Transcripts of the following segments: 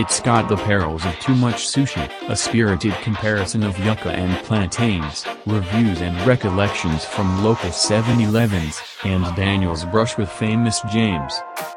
It's got the perils of too much sushi, a spirited comparison of yucca and plantains, reviews and recollections from local 7-Elevens, and Daniel's brush with famous James.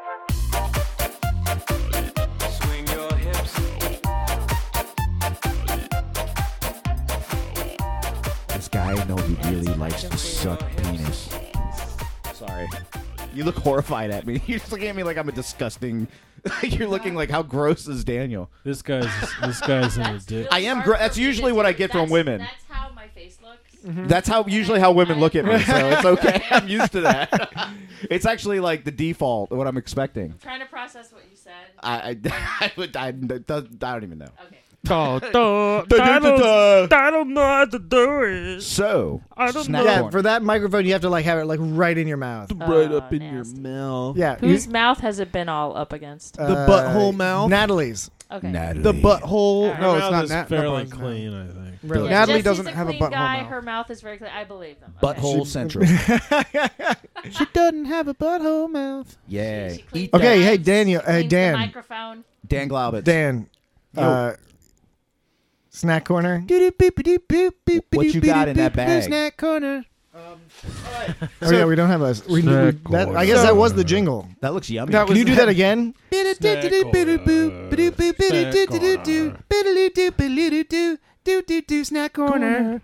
This guy I know he really likes to suck penis. Sorry. You look horrified at me. You're just looking at me like I'm a disgusting... You're looking like, how gross is Daniel? This guy's in a dick. I am. That's usually what I get from women. That's how my face looks. Mm-hmm. That's usually how women look at me, so it's okay. I'm used to that. It's actually like the default, what I'm expecting. I'm trying to process what you said. I don't even know. Okay. I don't know how to do it. So, I don't snack know. Yeah, corner. for that microphone, you have to like have it like right in your mouth. Right up in your Nasty. mouth. Yeah, Whose mouth has it been all up against? The butthole mouth? Natalie's. Okay. Natalie. The butthole. Her No, it's Mouth not is Nat. fairly no, clean, I think. Really? Yeah, Natalie Jesse's doesn't have a clean butthole guy. mouth. Her mouth is very clean. I believe them. Okay. Butthole Central. She doesn't have a butthole mouth. Yeah. She cleans Eat the that. Okay, hey, knives, Daniel- hey, cleans the Dan. microphone. Dan Glaubitz. Dan, snack corner. What you got in that bag? Snack corner. Oh yeah, we don't have a. I guess that was the jingle. That looks yummy. That Can you do that again? Snack corner.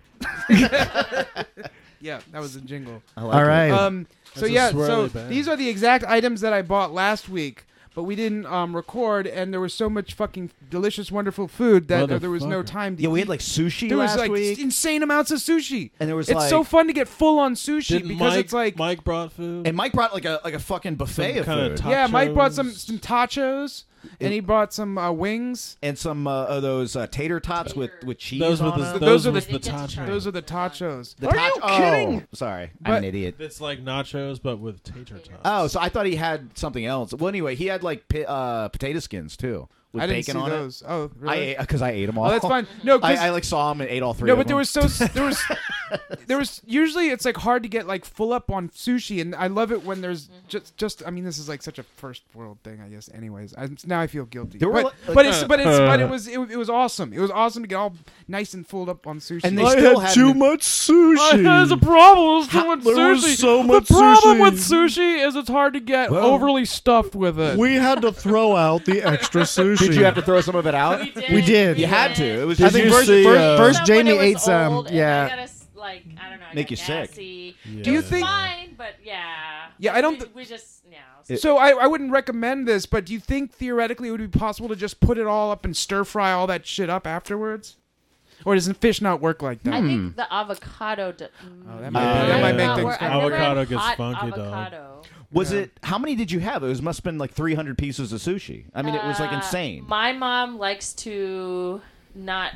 Yeah, that was a jingle. I like All it. right. So That's a yeah, so swirly bag. these are the exact items that I bought last week, but we didn't record, and there was so much fucking delicious, wonderful food that there was no Motherfucker. time to Yeah, we eat. had like sushi There was last like week. insane amounts of sushi. And there was It's like... so fun to get full on sushi Didn't because Mike, it's like Mike brought food. And Mike brought like a fucking buffet of kinda food. top- yeah, Mike brought some tachos. tachos, and he brought some wings. And some of those tater tots with cheese those were on the them. Those are was the- the They get to try tachos. Those are the tachos. The Are you kidding? Oh, sorry. I'm an idiot. It's like nachos, but with tater tots. Oh, so I thought he had something else. Well, anyway, he had like potato skins too with I didn't bacon see on those. Oh, it. really? Because I ate them all. Oh, that's fine. No, 'cause- I like saw him and ate all three. No, of but them. there was usually it's like hard to get like full up on sushi, and I love it when there's just I mean, this is like such a first world thing, I guess. Anyways, now I feel guilty. There were but like- it was awesome. It was awesome to get all nice and full up on sushi. And they still had much sushi. There's a problem with too much there was sushi. so much the problem sushi. with sushi is it's hard to get Well- overly stuffed with it. We had to throw out the extra sushi. Did you have to throw some of it out? We did. You had to. It was I just think you first, see, first Some Jamie when it ate was some. old, and Yeah. I got I don't know. I Make got you sick. gassy. Yeah. Do you It was think- fine, but yeah. Yeah, I don't We just So I wouldn't recommend this, but do you think theoretically it would be possible to just put it all up and stir fry all that shit up afterwards? Or does fish not work like that? I think the avocado. that might make things fun. Avocado gets funky, dog. avocado. Was it? How many did you have? It must have been like 300 pieces of sushi. I mean, it was like insane. My mom likes to not.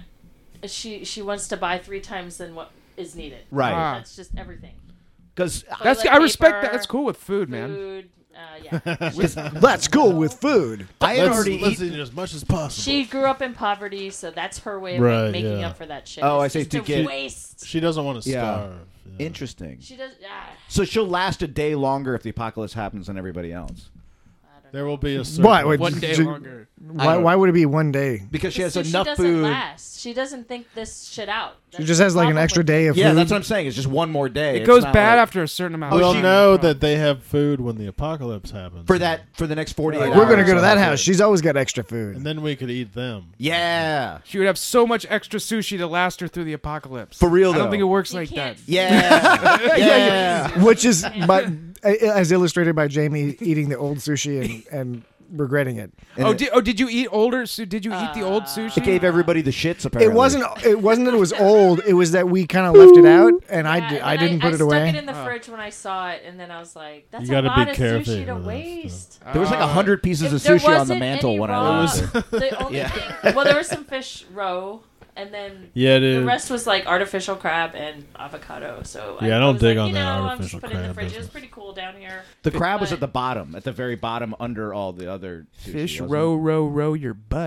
She wants to buy 3 times than what is needed. Right. Ah. That's just everything. Because That's Toilet I respect paper, that. That's cool with food, man. Food. Yeah. That's cool with food. I had Let's, already let's eaten. eat as much as possible. She grew up in poverty, so that's her way of Right, making yeah. up for that shit. Oh, It's I see, just to to get- waste. She doesn't want to Yeah. starve. Yeah. Interesting. She does. So she'll last a day longer if the apocalypse happens than everybody else. I don't There know. will be a certain... Why? Wait, One day j- longer. Why would it be one day? Because she has So enough she doesn't food. last. She doesn't think this shit out. She just has like an extra day of Yeah, food. that's what I'm saying. It's just one more day. It It's goes not bad like- after a certain amount. We'll of time. know that they have food when the apocalypse happens. for the next 48 hours. We're gonna go to that so- house. She's always got extra food. And then we could eat them. Yeah. She would have so much extra sushi to last her through the apocalypse. For real, I don't though. think it works You like can't- that. Yeah. yeah. Which is, but as illustrated by Jamie eating the old sushi and regretting it. And Did you eat older? Did you eat the old sushi? it gave everybody the shits. Apparently, It wasn't that it was old. It was that we kind of left it out, and I didn't put it I away. stuck it in the fridge when I saw it, and then I was like, "That's You a gotta lot be of careful sushi to with that waste." There was like 100 pieces of If there sushi on the wasn't mantle any when raw, I was there. The only thing, well, there was some fish roe, and then Yeah, the dude. rest was like artificial crab and avocado. So Yeah, I don't was dig like, on you that know, I'm artificial just put it in the crab fridge. It was business. pretty cool down here. The crab was But- at the bottom, at the very bottom, under all the other sushi, Fish wasn't row your butt.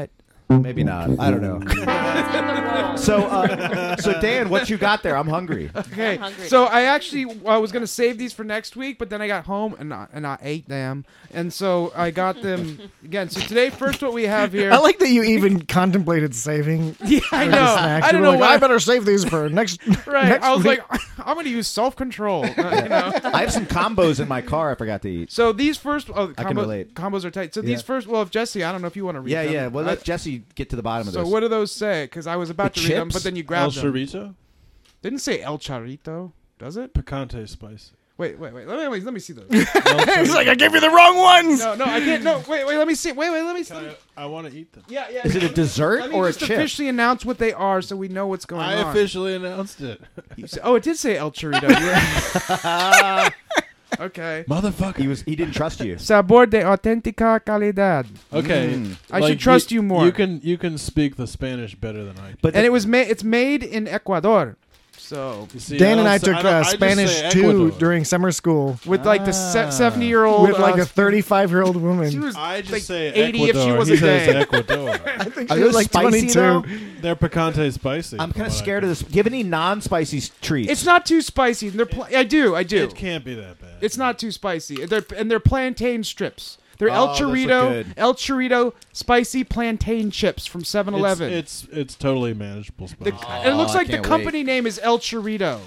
Maybe not. I don't know. It's in the roll. So Dan, what you got there? I'm hungry. Okay, I'm hungry. so I was gonna save these for next week, but then I got home and I ate them, and so I got them again. So today, first, what we have here. I like that you even contemplated saving. Yeah, I the know. snacks. I don't You know were like, why. I better save these for next. Right, next I was week. like, I'm gonna use self-control. You know. I have some combos in my car I forgot to eat. So these first, I can relate. combos are tight. So Yeah. these first, well, if Jesse, I don't know if you want to read Yeah, them. yeah. Well, let Jesse get to the bottom of So this. what do those say? Because I was about The to read them, chips? but then you El grabbed them. Chorito? Didn't say El Charito, does it? Picante spicy. Wait. Let me see those. He's like, I gave you the wrong ones. No, I can't. No, wait. Let me see. Wait. Let me see. I want to eat them. Yeah. Is it a dessert Let me or a just chip? officially announce what they are, so we know what's going I on. officially announced it. Oh, it did say El Chorito. Yeah. Okay. Motherfucker. He didn't trust you. Sabor de auténtica calidad. Okay. I should trust you more. You can speak the Spanish better than I can. But And it's made in Ecuador. So You see, Dan and don't I say- took don't- I just Spanish say too Ecuador. during summer school with like the 70-year-old with like a 35-year-old woman. she was I just like say 80 if she Ecuador. was He a says day. Ecuador. I think Are she was those like spicy 22. though? They're picante spicy. I'm from kind of what I scared can- of this. Do you have any non-spicy treats? It's not too spicy. They're I do. It can't be that bad. It's not too spicy. They're plantain strips. They're Oh, El those look Chorito, good. El Chorito spicy plantain chips from 7-Eleven. It's totally manageable spicy. And it looks I like the can't company name is El Chorito.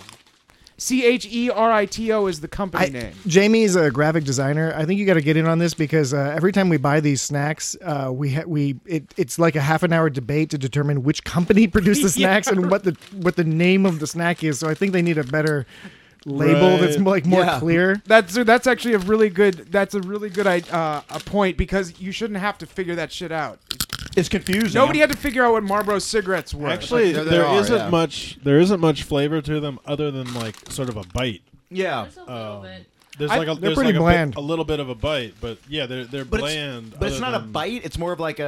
Cherito is the company name. Jamie's a graphic designer. I think you got to get in on this because every time we buy these snacks, it's like a half an hour debate to determine which company produced the Yeah, snacks and what the name of the snack is. So I think they need a better label that's Right. more Yeah. clear. That's actually a really good a point because you shouldn't have to figure that shit out. It's confusing. Nobody had to figure out what Marlboro cigarettes were. Actually, There there are, isn't yeah. much flavor to them other than like sort of a bite. Yeah. There's a little bit. There's They're there's pretty like bland. a little bit of a bite, but yeah, they're But bland. But it's other not a than- bite. It's more of like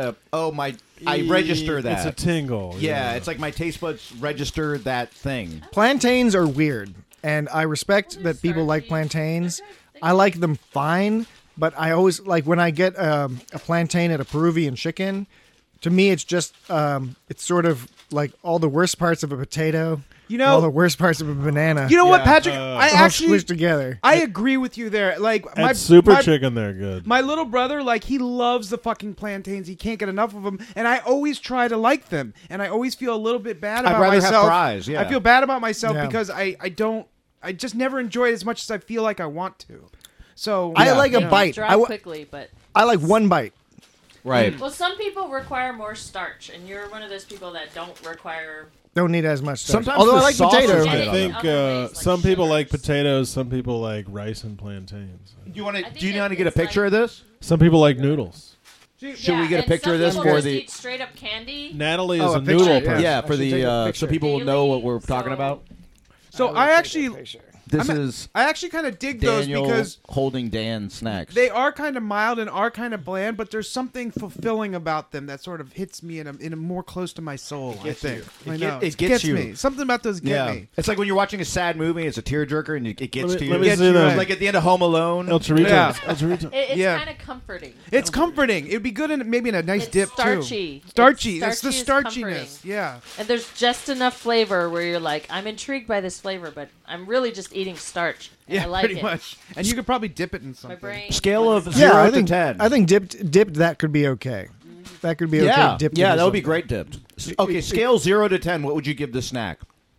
I register that. It's a tingle. yeah, it's like my taste buds register that thing. Plantains are weird, and I respect Well, they're that people like starchy. plantains. They're good. I like them fine, but I always like when I get a plantain at a Peruvian chicken. To me, it's just it's sort of like all the worst parts of a potato, You and all know, the worst parts of a banana. you know what, Yeah. Patrick? I all actually squished together. I agree with you there. Like At Super Chicken, they're good. My little brother, like, he loves the fucking plantains. He can't get enough of them, and I always try to like them, and I always feel a little bit bad about rather have myself. fries, yeah. I feel bad about myself Yeah. because I just never enjoy it as much as I feel like I want to. So I like They a can bite. dry I quickly, but like one bite. Right. well, some people require more starch, and you're one of those people that don't require. Don't need as much starch. Sometimes Although the I like sauce is potatoes. good I on think other ways, like some people like sugars. potatoes, some people like rice and plantains. Do you want I to? think Do you want to it- get a it's picture like- of this? Some people like noodles. Should we get a and picture some of this people for just the? eat straight up candy? Natalie Oh, is a a picture, noodle yeah. person. Yeah, I for should take a the picture. so people will know what we're talking So- about. So I actually This is I actually kind of dig Daniel those because holding Dan snacks. they are kind of mild and are kind of bland, but there's something fulfilling about them that sort of hits me in a more close to my soul. I gets think you. I It know. get- it gets you. me. Something about those get yeah, me. it's like when you're watching a sad movie. It's a tearjerker, and it gets Let to me- you. let me Gets see you that. right. Like at the end of Home Alone. El Chorito. Yeah. El Chorito. It's Yeah. kind of comforting. It's comforting. It'd be good in maybe in a nice It's dip starchy. too. Starchy. It's That's the starchy is starchiness. Yeah. And there's just enough flavor where you're like, I'm intrigued by this flavor, but I'm really just eating starch. And Yeah, I like pretty it. much. And you could probably dip it in My something. brain. Scale of wants- 0 Yeah, I to think 10. I think dipped that could be okay. That could be okay. yeah, Dipped yeah, into that would be something. great dipped. Okay, scale 0 to 10. What would you give this snack?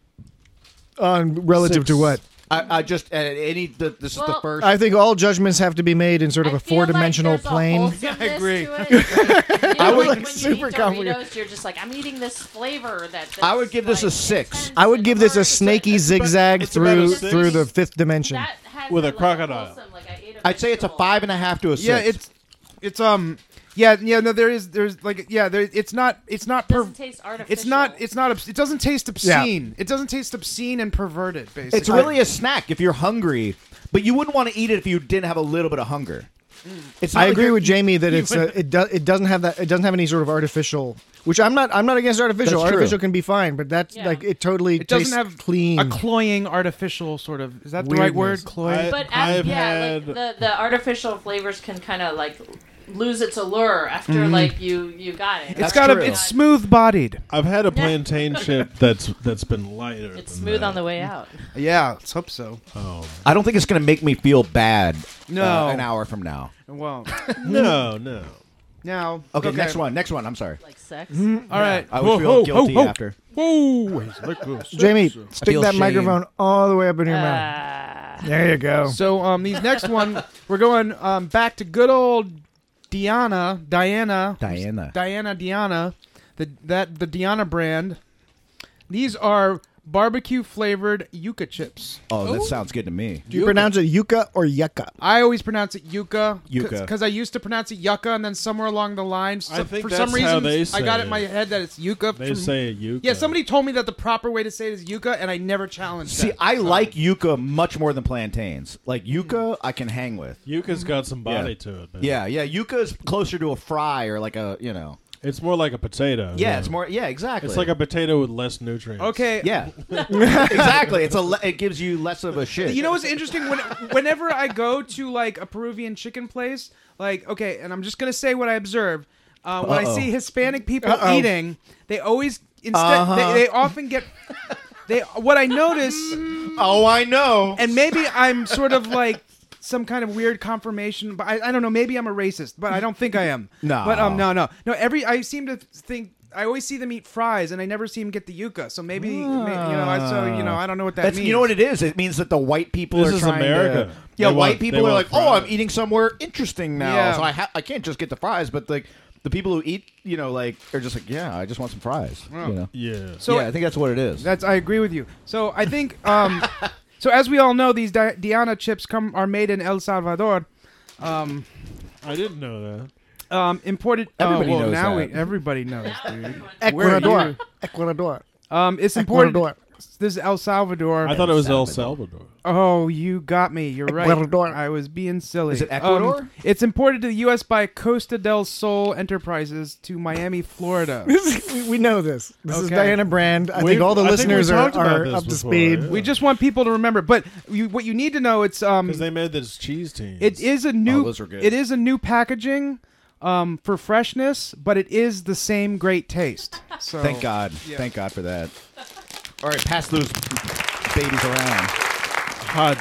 Relative to 6. what? I just this is the Well, first. I think all judgments have to be made in sort of I a feel like four-dimensional there's a plane. wholesomeness I agree. to it. It's like, you know, I would- like when super you eat complicated. Doritos, you're just like, I'm eating this flavor that's I would give this a like 6. intense I would and give this a hard. snaky zigzag it's about a through 6. through the fifth dimension. That has With a like crocodile. wholesome, like I ate a I'd say it's a vegetable. 5.5 to a 6. Yeah, it's no there's like it's not It per doesn't taste artificial. it doesn't taste obscene. It doesn't taste obscene and perverted basically. It's really a snack if you're hungry, but you wouldn't want to eat it if you didn't have a little bit of hunger. It's not I like agree you're- with Jamie that it doesn't have any sort of artificial. Which I'm not against artificial. That's true. Artificial can be fine, but that's Yeah. like it totally It doesn't tastes have clean. a cloying artificial sort of is that the right word? Weirdness. Cloying. But I've yeah, had like the artificial flavors can kind of like lose its allure after like you got it. It's That's true. it's smooth bodied. I've had a plantain chip that's been lighter. It's than smooth that. on the way out. Yeah, let's hope so. I don't think it's going to make me feel bad No. an hour from now. Well, No. now. Okay, next one. I'm sorry. Like sex. All right. I would feel guilty after. Whoa. Jamie, stick feel that shame. microphone all the way up in your mouth. There you go. So these next one, we're going back to good old Diana, the Diana brand. These are barbecue flavored yuca chips. Oh, that sounds good to me. Do you pronounce it yucca or yucca? I always pronounce it yuca. Yucca. Because I used to pronounce it yucca, and then somewhere along the line, I think for that's some reason, how they I say got it in it. my head that it's yucca. They say yuca. Yeah, somebody told me that the proper way to say it is yucca, and I never challenged See, that. I like yucca much more than plantains. Like yucca, I can hang with. Yuca's got some body Yeah. to it. Man. Yeah, yucca is closer to a fry or like a, It's more like a potato. Yeah, it's more. Yeah, exactly. It's like a potato with less nutrients. Okay. Yeah, exactly. It gives you less of a shit. You know what's interesting? Whenever I go to like a Peruvian chicken place, like okay, and I'm just gonna say what I observed. When I see Hispanic people eating, they always they often get what I notice. Oh, I know. And maybe I'm sort of like some kind of weird confirmation, but I don't know. Maybe I'm a racist, but I don't think I am. No. But no. I seem to think. I always see them eat fries, and I never see them get the yuca. So maybe I don't know what that That's means. you know what it is. It means that the white people This are is trying America. to. Yeah, They white want- people they are want like, oh, I'm fries." eating somewhere interesting now, Yeah. so I can't just get the fries. But like the people who eat, are just like, yeah, I just want some fries. Yeah. So I think that's what it is. I agree with you. So I think so as we all know, these Diana chips are made in El Salvador. I didn't know that. Imported. Everybody knows now that. everybody knows, dude. Ecuador. Ecuador. It's imported. Ecuador. This is El Salvador. I thought it was El Salvador. Oh, you got me. You're right. Ecuador. I was being silly. Is it Ecuador? It's imported to the U.S. by Costa del Sol Enterprises to Miami, Florida. We know this. This is Okay. Diana Brand. I think all the I think we listeners talked about are this up to before, speed. yeah. We just want people to remember. But what you need to know, it's Because they made this cheese team. it is a new. those are good. It is a new packaging. For freshness, but it is the same great taste. So Thank God. Yeah. Thank God for that. All right, pass those babies around. Hot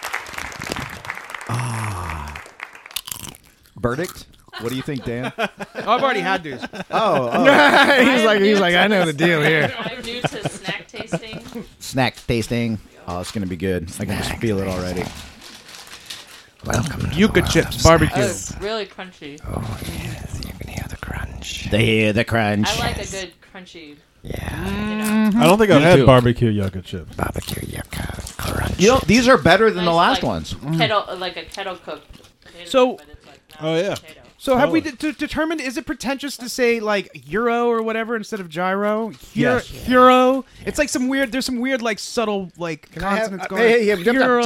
damn. Verdict? What do you think, Dan? I've already had these. he's like, I know the deal here. I'm new to snack tasting. Snack tasting. Oh, it's gonna be good. I can just feel it already. Welcome. Yuca chips barbecue. It's really crunchy. Oh yes, you can hear the crunch. They hear the crunch. I like a good crunchy. Yeah, I don't think I've Me had too. barbecue yucca chips. barbecue yucca crunch. These are better than the Nice, last like, ones. Like a kettle cooked potato So- chip, but it's like not Oh, yeah. potato. So have we Totally. determined? Is it pretentious to say like euro or whatever instead of gyro? Yes. Euro. It's like some weird. There's some weird like subtle like consonants going. Euro.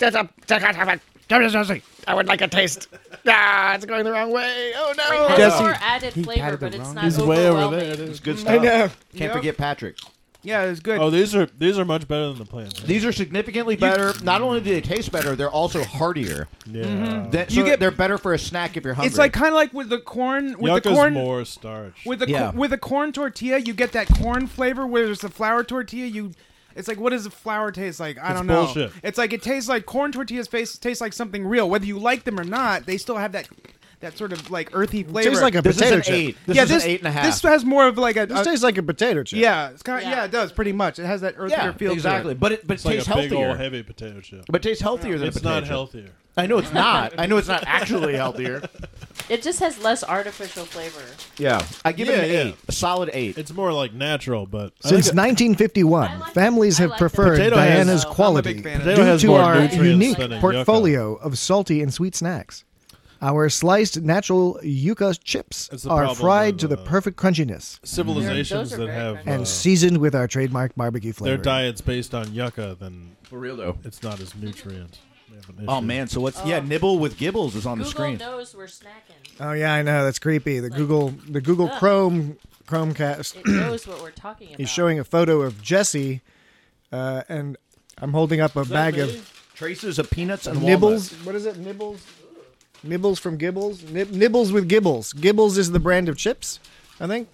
I would like a taste. It's going the wrong way. Oh It no. has Jesse, more added he flavor, patted but it it's wrong. not He's way over overwhelming. there. It's good I stuff. know. Can't Yep. forget Patrick. Yeah, it's good. Oh, these are much better than the plantain. These are significantly better. Not only do they taste better, they're also heartier. Yeah. They're better for a snack if you're hungry. It's like kind of like with the corn. With Yucca's the corn. more starch. With the Yeah. with a corn tortilla, you get that corn flavor. Whereas the flour tortilla, it's like, what does the flour taste like? I It's don't know. bullshit. It's like it tastes like corn tortillas. Taste like something real. Whether you like them or not, they still have that sort of like earthy flavor. Tastes like a this is potato an chip. 8. This yeah, is this an 8.5. This has more of like a. This tastes like a potato chip. yeah, it's kind of, Yeah. it does pretty much. It has that earthier yeah, feel. exactly. To it. But it It's like tastes a big healthier. old heavy potato chip. But it tastes healthier than a It's potato not chip. healthier. I know it's not. I know it's not actually healthier. It just has less artificial flavor. Yeah, I give it an Yeah, 8, yeah. a solid 8. It's more like natural, but I Since think 1951, I like families it. I have like preferred it. Potato has- Diana's I'm a quality big fan of it. Potato due has to more our nutrients unique than a yucca. portfolio of salty and sweet snacks. Our sliced natural yucca chips That's the are problem fried with, to the perfect crunchiness civilizations Those are that very have crunchy. and seasoned with our trademark barbecue flavor. their diets based on yucca, then For real though. it's not as nutrient. They have an Oh issue. man, so what's Nibble with Gibbles is on the Google screen. knows we're snacking. Oh yeah, I know that's creepy. The Google Chromecast It knows what we're talking about. is showing a photo of Jesse, and I'm holding up a bag of Traces of peanuts and nibbles. walnuts. What is it? Nibbles. Nibbles from Gibbles. Nibbles with Gibbles. Gibbles is the brand of chips, I think.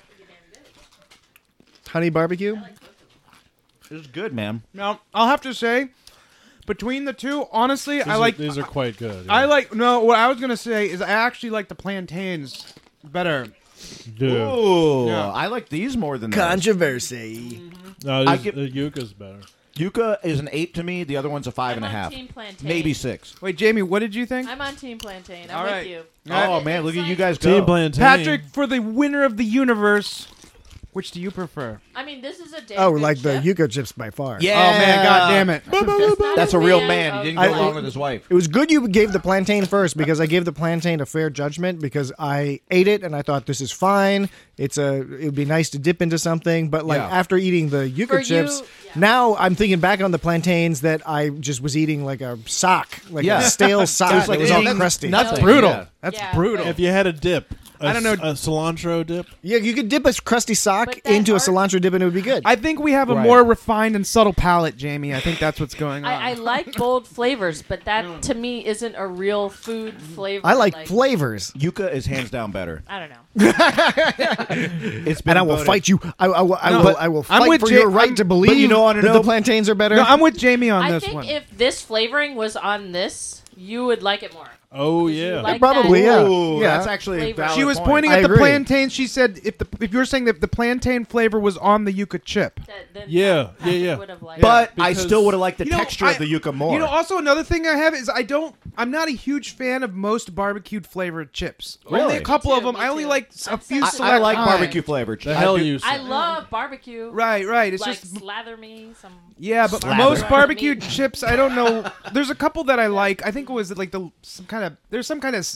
Honey barbecue. This is good, man. Now, I'll have to say, between the two, honestly, I like. These are quite good. I like. No, what I was gonna say is I actually like the plantains better. Dude. Ooh, Yeah. I like these more than those. Controversy. No, I these, give- the Yuca's better. Yucca is an 8 to me. The other one's a 5 and a I'm on half. Team Plantain. Maybe 6. Wait, Jamie, what did you think? I'm on Team Plantain. I'm All with right. you. Oh It- man, it's look at you like- guys go. Team Plantain. Patrick, for the winner of the universe, which do you prefer? I mean, this is a damn Oh, good like the chip. Yucca chips by far. Yeah. Oh man, god damn it! That's not That's a real fan man. of- He didn't go I- along with his wife. It was good you gave the plantain first because I gave the plantain a fair judgment because I ate it and I thought this is fine. It would be nice to dip into something, but like Yeah. after eating the Yucca For chips, you, yeah. now I'm thinking back on the plantains that I just was eating like a sock, like Yeah. a stale sock. It was like it was all eating crusty. nothing. Brutal. Yeah. That's Yeah, brutal. but- If you had a dip, I don't know. a cilantro dip. Yeah, you could dip a crusty sock But that into a art- cilantro dip and it would be good. I think we have a Right. more refined and subtle palate, Jamie. I think that's what's going on. I like bold flavors, but that to me isn't a real food flavor. I like flavors, Yucca is hands down better. I don't know. It's been and I will voted- fight you. I will I'm fight with for Ja- your right I'm- to but believe you don't wanna that know- the plantains are better. No, I'm with Jamie on I this think one. if this flavoring was on this, you would like it more. Oh You yeah. like Probably, that? yeah. Ooh, Yeah. that's actually a Flavor. valid She was point. pointing I at the agree. plantain. She said, "If you were saying that the plantain flavor was on the Yucca chip." Then Yeah, Patrick yeah. would have liked But it. I because- still would have liked the You know, texture of the yucca more. You know, also another thing I have is I'm not a huge fan of most barbecued flavored chips. Only Really? a couple Me of too, them. me I only too. like a I'm few sensitive. select I like kinds. barbecue flavored. The hell you. I love barbecue. Right. It's Like just slather me some. yeah, but Slather. most Meat. barbecued chips, I don't know. There's a couple that I like. I think it was like there's some kind of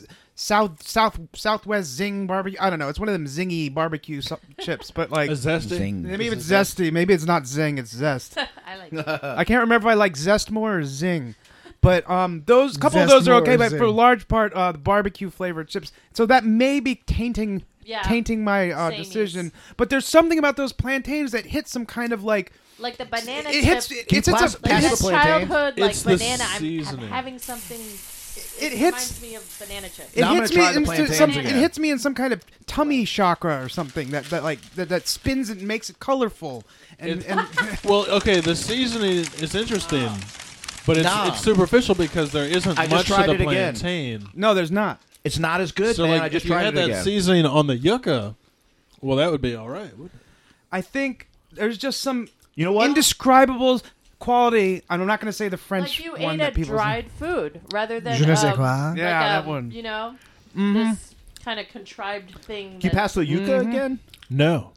southwest zing barbecue. I don't know. It's one of them zingy barbecue chips, but like A zesty. Zing. maybe it's zesty. Maybe it's not zing. It's zest. I like it. I can't remember if I like zest more or zing. But those couple of Zest those are more okay, or but for a zing? large part, the barbecue flavored chips. So that may be tainting Yeah. my Samies. decision. But there's something about those plantains that hit some kind of like Like the banana it hits. chip. It's pass- a, Like pass it the hits, plantain? childhood, like It's the banana. I'm seasoning. having something. It It hits- reminds me of banana chips. it Now I'm hits gonna me try the in plantains some. again. It hits me in some kind of tummy chakra or something that spins it and makes it colorful. And, Well, okay, the seasoning is interesting, but Nah. it's superficial because there isn't I just much tried of the it again. plantain. no, there's not. It's not as good, So, man. like, I just if you tried had it that again. seasoning on the yucca, well, that would be all right. wouldn't it? I think there's just some You know what? indescribable quality. I'm not going to say the French Like you one ate that a people. dried food rather than Je ne sais like, quoi. Yeah, that one. You know, Mhm. this kind of contrived thing. Can you that- pass the yucca again? No.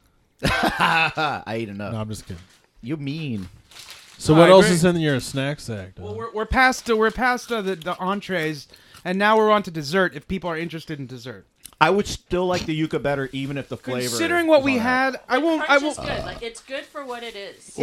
I ate enough. No, I'm just kidding. You mean? So No, what I else agree. is in your snack sack? Don? Well, we're past the entrees, and now we're on to dessert. If people are interested in dessert, I would still like the yucca better, even if the flavor. considering what is we on that. had, I won't. Crunch is good. Like it's good for what it is.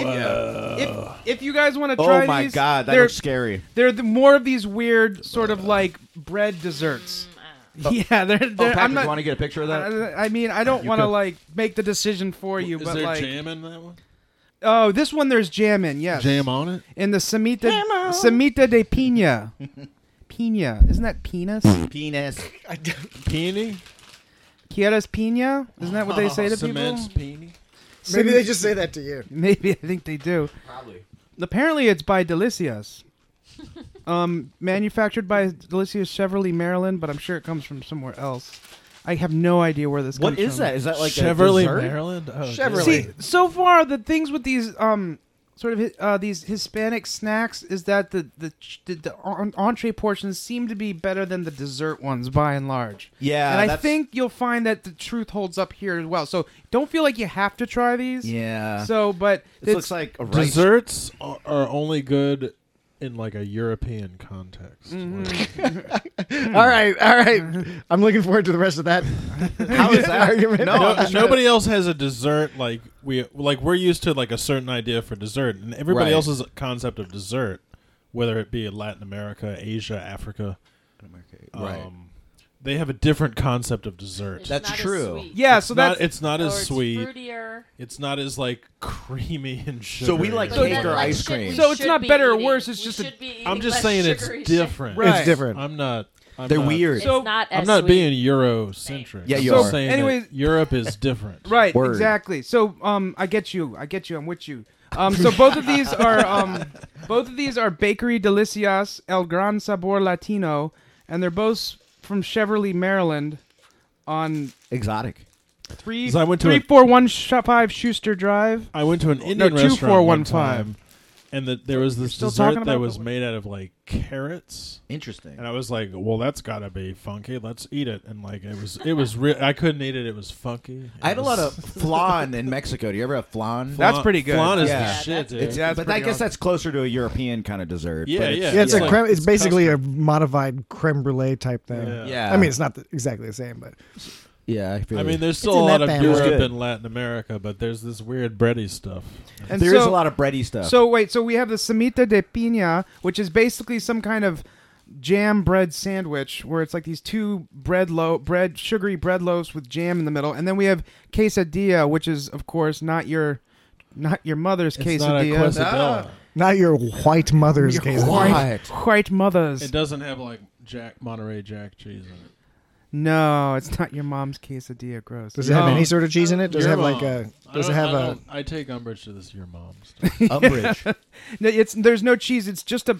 If you guys want to Oh try my these, god, that they're, looks scary. they're more of these weird sort of like bread desserts. Yeah, they're. Oh, I'm Patrick, not. you want to get a picture of that? I mean, I don't You want to could- like make the decision for you, is but there like, jam in that one? oh, this one there's jam in. Yes, Jam on it? in the semita de piña. Piña, isn't that penis? Penis. Peony? ¿Quieres piña? Isn't that what they say to Cements people? peony? Maybe they just say that to you. Maybe I think they do. Probably. Apparently, it's by Delicias. Manufactured by Delicias Chevrolet, Maryland, but I'm sure it comes from somewhere else. I have no idea where this What comes is from. that? Is that like Chevrolet, a dessert? Maryland? Oh, Chevrolet. See, so far the things with these sort of these Hispanic snacks is that the entree portions seem to be better than the dessert ones by and large. Yeah, and I that's- think you'll find that the truth holds up here as well. So don't feel like you have to try these. Yeah. So, but This looks like a rice. Desserts are only good in like a European context. All right. I'm looking forward to the rest of that. How is that? argument. No, I'm just Nobody else has a dessert like we're used to like a certain idea for dessert, and everybody Right. else's concept of dessert, whether it be in Latin America, Asia, Africa, Right. they have a different concept of dessert. It's That's not as true. sweet. yeah, so that's It's not Or as it's sweet. fruitier. It's not as like creamy and sugar. So we like But cake then, or like, ice should- cream. we So it's should not be better or eating- worse, it's we just a- should be I'm eating just less saying it's sugary shit. different. Right. It's different. I'm not. They're weird. It's So- not as I'm not sweet. being Eurocentric. Yeah, I'm you just are. saying Anyways- that Europe is different. Right, Word. exactly. So, I get you. I'm with you. So both of these are Bakery Delicias El Gran Sabor Latino, and they're both from Cheverly, Maryland, on Exotic. 3415 Schuster Drive. I went to an Indian restaurant 2415. one time, and there was this still talking dessert about that was the- made out of like carrots, Interesting. and I was like, "Well, that's gotta be funky. Let's eat it." And like it was real. I couldn't eat it. It was funky. I had a lot of flan in Mexico. Do you ever have flan? That's pretty good. Flan is Yeah. the shit, that's dude. good. That's but pretty I guess awesome. that's closer to a European kind of dessert. Yeah, but yeah. Yeah, it's Yeah. a creme. It's It's basically custard. a modified creme brulee type thing. Yeah. Yeah. I mean, it's not exactly the same, but Yeah, I feel I you. mean, there's It's still in a lot that of family. Europe Good. and Latin America, but there's this weird bready stuff. And there is so- a lot of bready stuff. So wait, so we have the semita de piña, which is basically some kind of jam bread sandwich where it's like these two sugary bread loaves with jam in the middle, and then we have quesadilla, which is of course not your mother's It's not a quesadilla. quesadilla. not your white mother's case. What? White mother's. It doesn't have like Monterey Jack cheese in it. No, it's not your mom's quesadilla. Gross. Does it have No. any sort of cheese in it? Does it Your have like mom. a? Does it have a? I take umbrage to this. Your mom's. Umbrage. No, there's no cheese. It's just a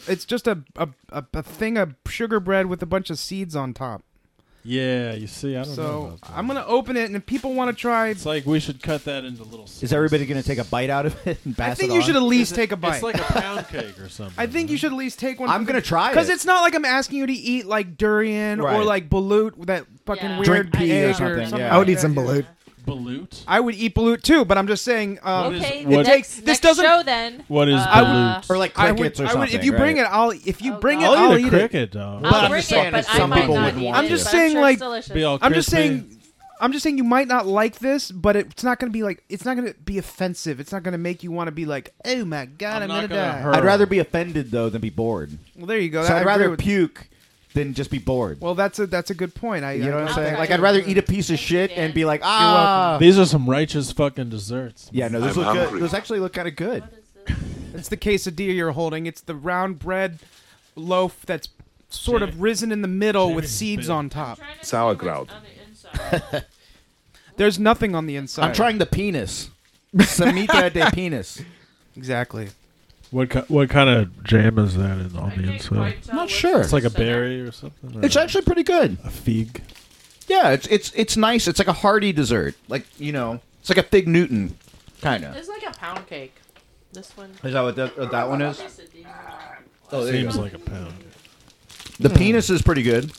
thing of sugar bread with a bunch of seeds on top. Yeah, you see, I don't know. So About that. I'm gonna open it, and if people want to try, It's like we should cut that into little. Is everybody going to take a bite out of it and pass I think it you on? should at least take a bite. It's like a pound cake or something. I think you should at least take one. I'm going to try it. because it's not like I'm asking you to eat like durian or Right. like balut, that fucking Yeah. weird Drink pea or egg something, yeah. I would like eat some that. balut. balut. I would eat balut too, but I'm just saying. What is- Okay, what- next This doesn't- show then. What is Uh, balut? Or like I crickets would, or I something. would, if you bring right? it, If you Oh, bring it, God. I'll I'll eat eat a it. cricket, dog. I'll I'm bring just saying it, but it's I some might people not wouldn't eat want it, to. I'm just but saying, sure like- it's delicious. Be all I'm just crispy. saying. I'm just saying you might not like this, but it's not going to be like it's not going to be offensive. It's not going to make you want to be like, oh my god, I'm not going to gonna die. hurt. I'd rather be offended, though, than be bored. Well, there you go. So I I'd agree rather with- puke than just be bored. Well, that's a good point. You know what I'm I'll saying? try Like, it. I'd rather eat a piece of shit and be like, ah. These are some righteous fucking desserts. Yeah, no, those look good. Those actually look kind of good. What is this? It's the quesadilla you're holding. It's the round bread loaf that's sort of risen in the middle with Jimmy's seeds big. on top. Trying to see Sauerkraut. what's on the inside. There's nothing on the inside. I'm trying the penis. Semita de penis. Exactly. What kind of jam is that on I the can't inside? quite tell Not what's sure. It's like a in there. berry or something. Or It's actually pretty good. a fig. Yeah, it's nice. It's like a hearty dessert. Like, you know, it's like a Fig Newton, kind of. It's like a pound cake. This one. Is that what that one is? Quesadilla. Oh, there you Seems go. like a pound. The penis is pretty good.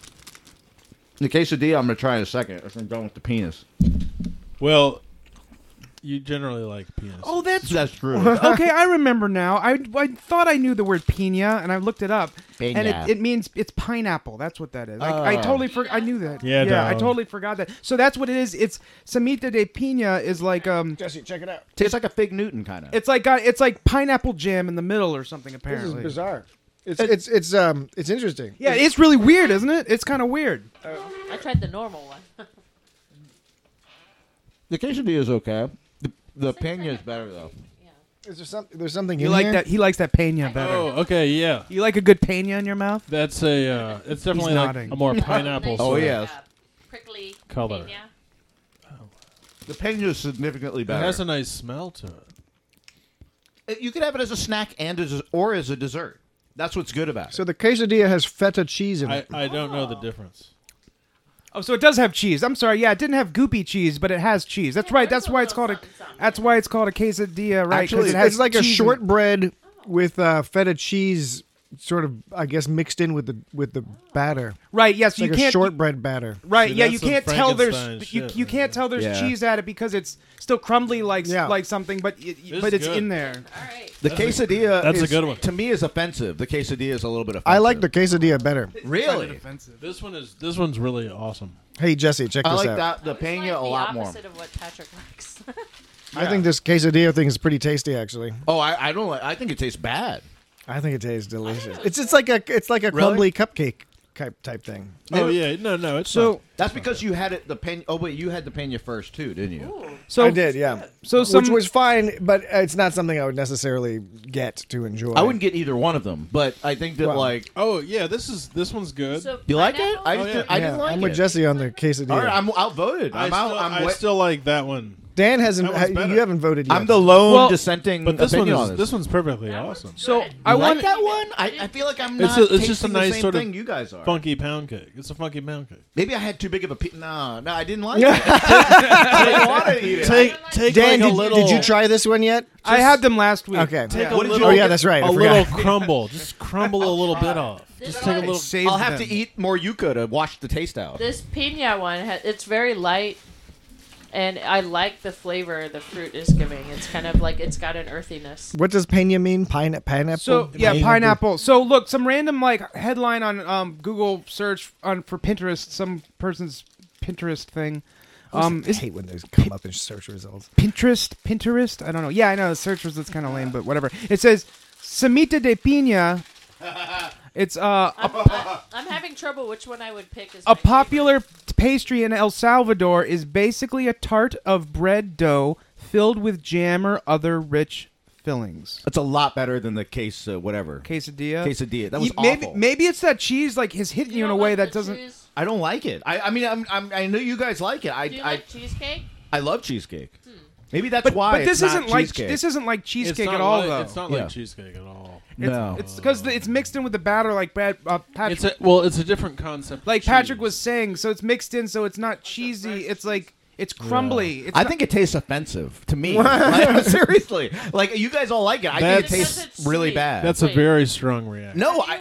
The quesadilla, I'm going to try in a second. If I'm done with the penis. Well, you generally like penis. Oh, that's true. okay. I remember now. I thought I knew the word pina, and I looked it up, and Piña. it means it's pineapple. That's what that is. I Oh. totally forgot. I knew that. Yeah, I dog. totally forgot that. So that's what it is. It's semita de pina is like Jesse, check it out. Tastes like a Fig Newton, kind of. it's like pineapple jam in the middle or something. This Apparently, is bizarre. It's interesting. Yeah, it's really weird, isn't it? It's kind of weird. I tried the normal one. The quesadilla is okay. The pena is better, though. Is there something? There's something You in like here? that? He likes that pena better. Oh, okay, yeah. You like a good pena in your mouth? That's a. It's definitely like nodding. a more pineapple. Nice, Oh, sort of- yes. Prickly Color. piña. The pena is significantly It better. has a nice smell to it. You could have it as a snack and or as a dessert. That's what's good about it. So the quesadilla has feta cheese in it. I don't know the difference. Oh, so it does have cheese. I'm sorry. Yeah, it didn't have goopy cheese, but it has cheese. That's right. That's why it's called a. That's why it's called a quesadilla, right? 'Cause Actually, it has It's like a cheese in it. shortbread with feta cheese, sort of, I guess, mixed in with the batter. Right. Yes. It's like you a can't. shortbread batter. Right. See, Yeah. that's You some can't tell there's Frankenstein you, shit you right can't tell there's Yeah. cheese at it because it's still crumbly like Yeah. like something, but is it's good. in there. All right. The quesadilla that's a is, good one. to me, is offensive. The quesadilla is a little bit offensive. I like the quesadilla better. Really? Offensive. This one's really awesome. Hey Jesse, check I this like out. that the It's pena like a lot the more. opposite of what Patrick likes. I think this quesadilla thing is pretty tasty, actually. Oh, I don't like. I think it tastes bad. I think it tastes delicious. It's like a Really? crumbly cupcake type thing. Oh yeah, no, it's So That's because you had it the pena. Oh wait, you had the pena first too, didn't you? so I did, yeah. So which was fine, but it's not something I would necessarily get to enjoy. I wouldn't get either one of them, but I think that Well, like Oh yeah, this one's good. So you like it. pineapple? I, Oh, just, yeah. I didn't like I'm it. with Jesse on the quesadilla. All right, I'm outvoted. I still like that one. Dan hasn't. That one's better. You haven't voted yet. I'm the lone Well, dissenting But this one opinion is on this one's perfectly awesome. so Good. I You like want that one. I feel like I'm It's not. it's just a tasting the nice same sort of thing you guys are. funky pound cake. It's a funky pound cake. Maybe I had too big of a. No, I didn't like it. I didn't want to eat it. Take Dan, like a little. did you try this one yet? I had them last week. Okay. Take What a did you- little. Oh, yeah, that's right. I A forgot. little crumble. Just crumble a little bit off. Just take a little. Saved I'll have them. to eat more yucca to wash the taste out. This pina one, it's very light, and I like the flavor the fruit is giving. It's kind of like it's got an earthiness. What does pena mean? Pineapple. So yeah, pineapple. So look, some random like headline on Google search on for Pinterest, some person's Pinterest thing. I Is hate when those come up in search results. Pinterest? I don't know. Yeah, I know the search results kind of lame, but whatever. It says Semita de Pina. It's I'm having trouble which one I would pick as a my popular pastry in El Salvador is basically a tart of bread dough filled with jam or other rich fillings. It's a lot better than the whatever. Quesadilla. Quesadilla. That was maybe awful. maybe it's that cheese like has hit favorite. you in a don't way like that the doesn't. cheese? I don't like it. I mean, I know you guys like it. Do you like cheesecake? I love cheesecake. Maybe that's But why. but it's this not isn't like cheesecake. this isn't like It's cheesecake not at all like, though. It's not Yeah. like cheesecake at all. No. It's because it's mixed in with the batter like Patrick. It's a different concept. Like of Patrick cheese. was saying, so it's mixed in, so it's not cheesy. It's like it's crumbly. It's I not- think it tastes offensive to me. Like, seriously, like you guys all like it. I think it That's- tastes really bad. That's a Wait. very strong reaction. no, Have you-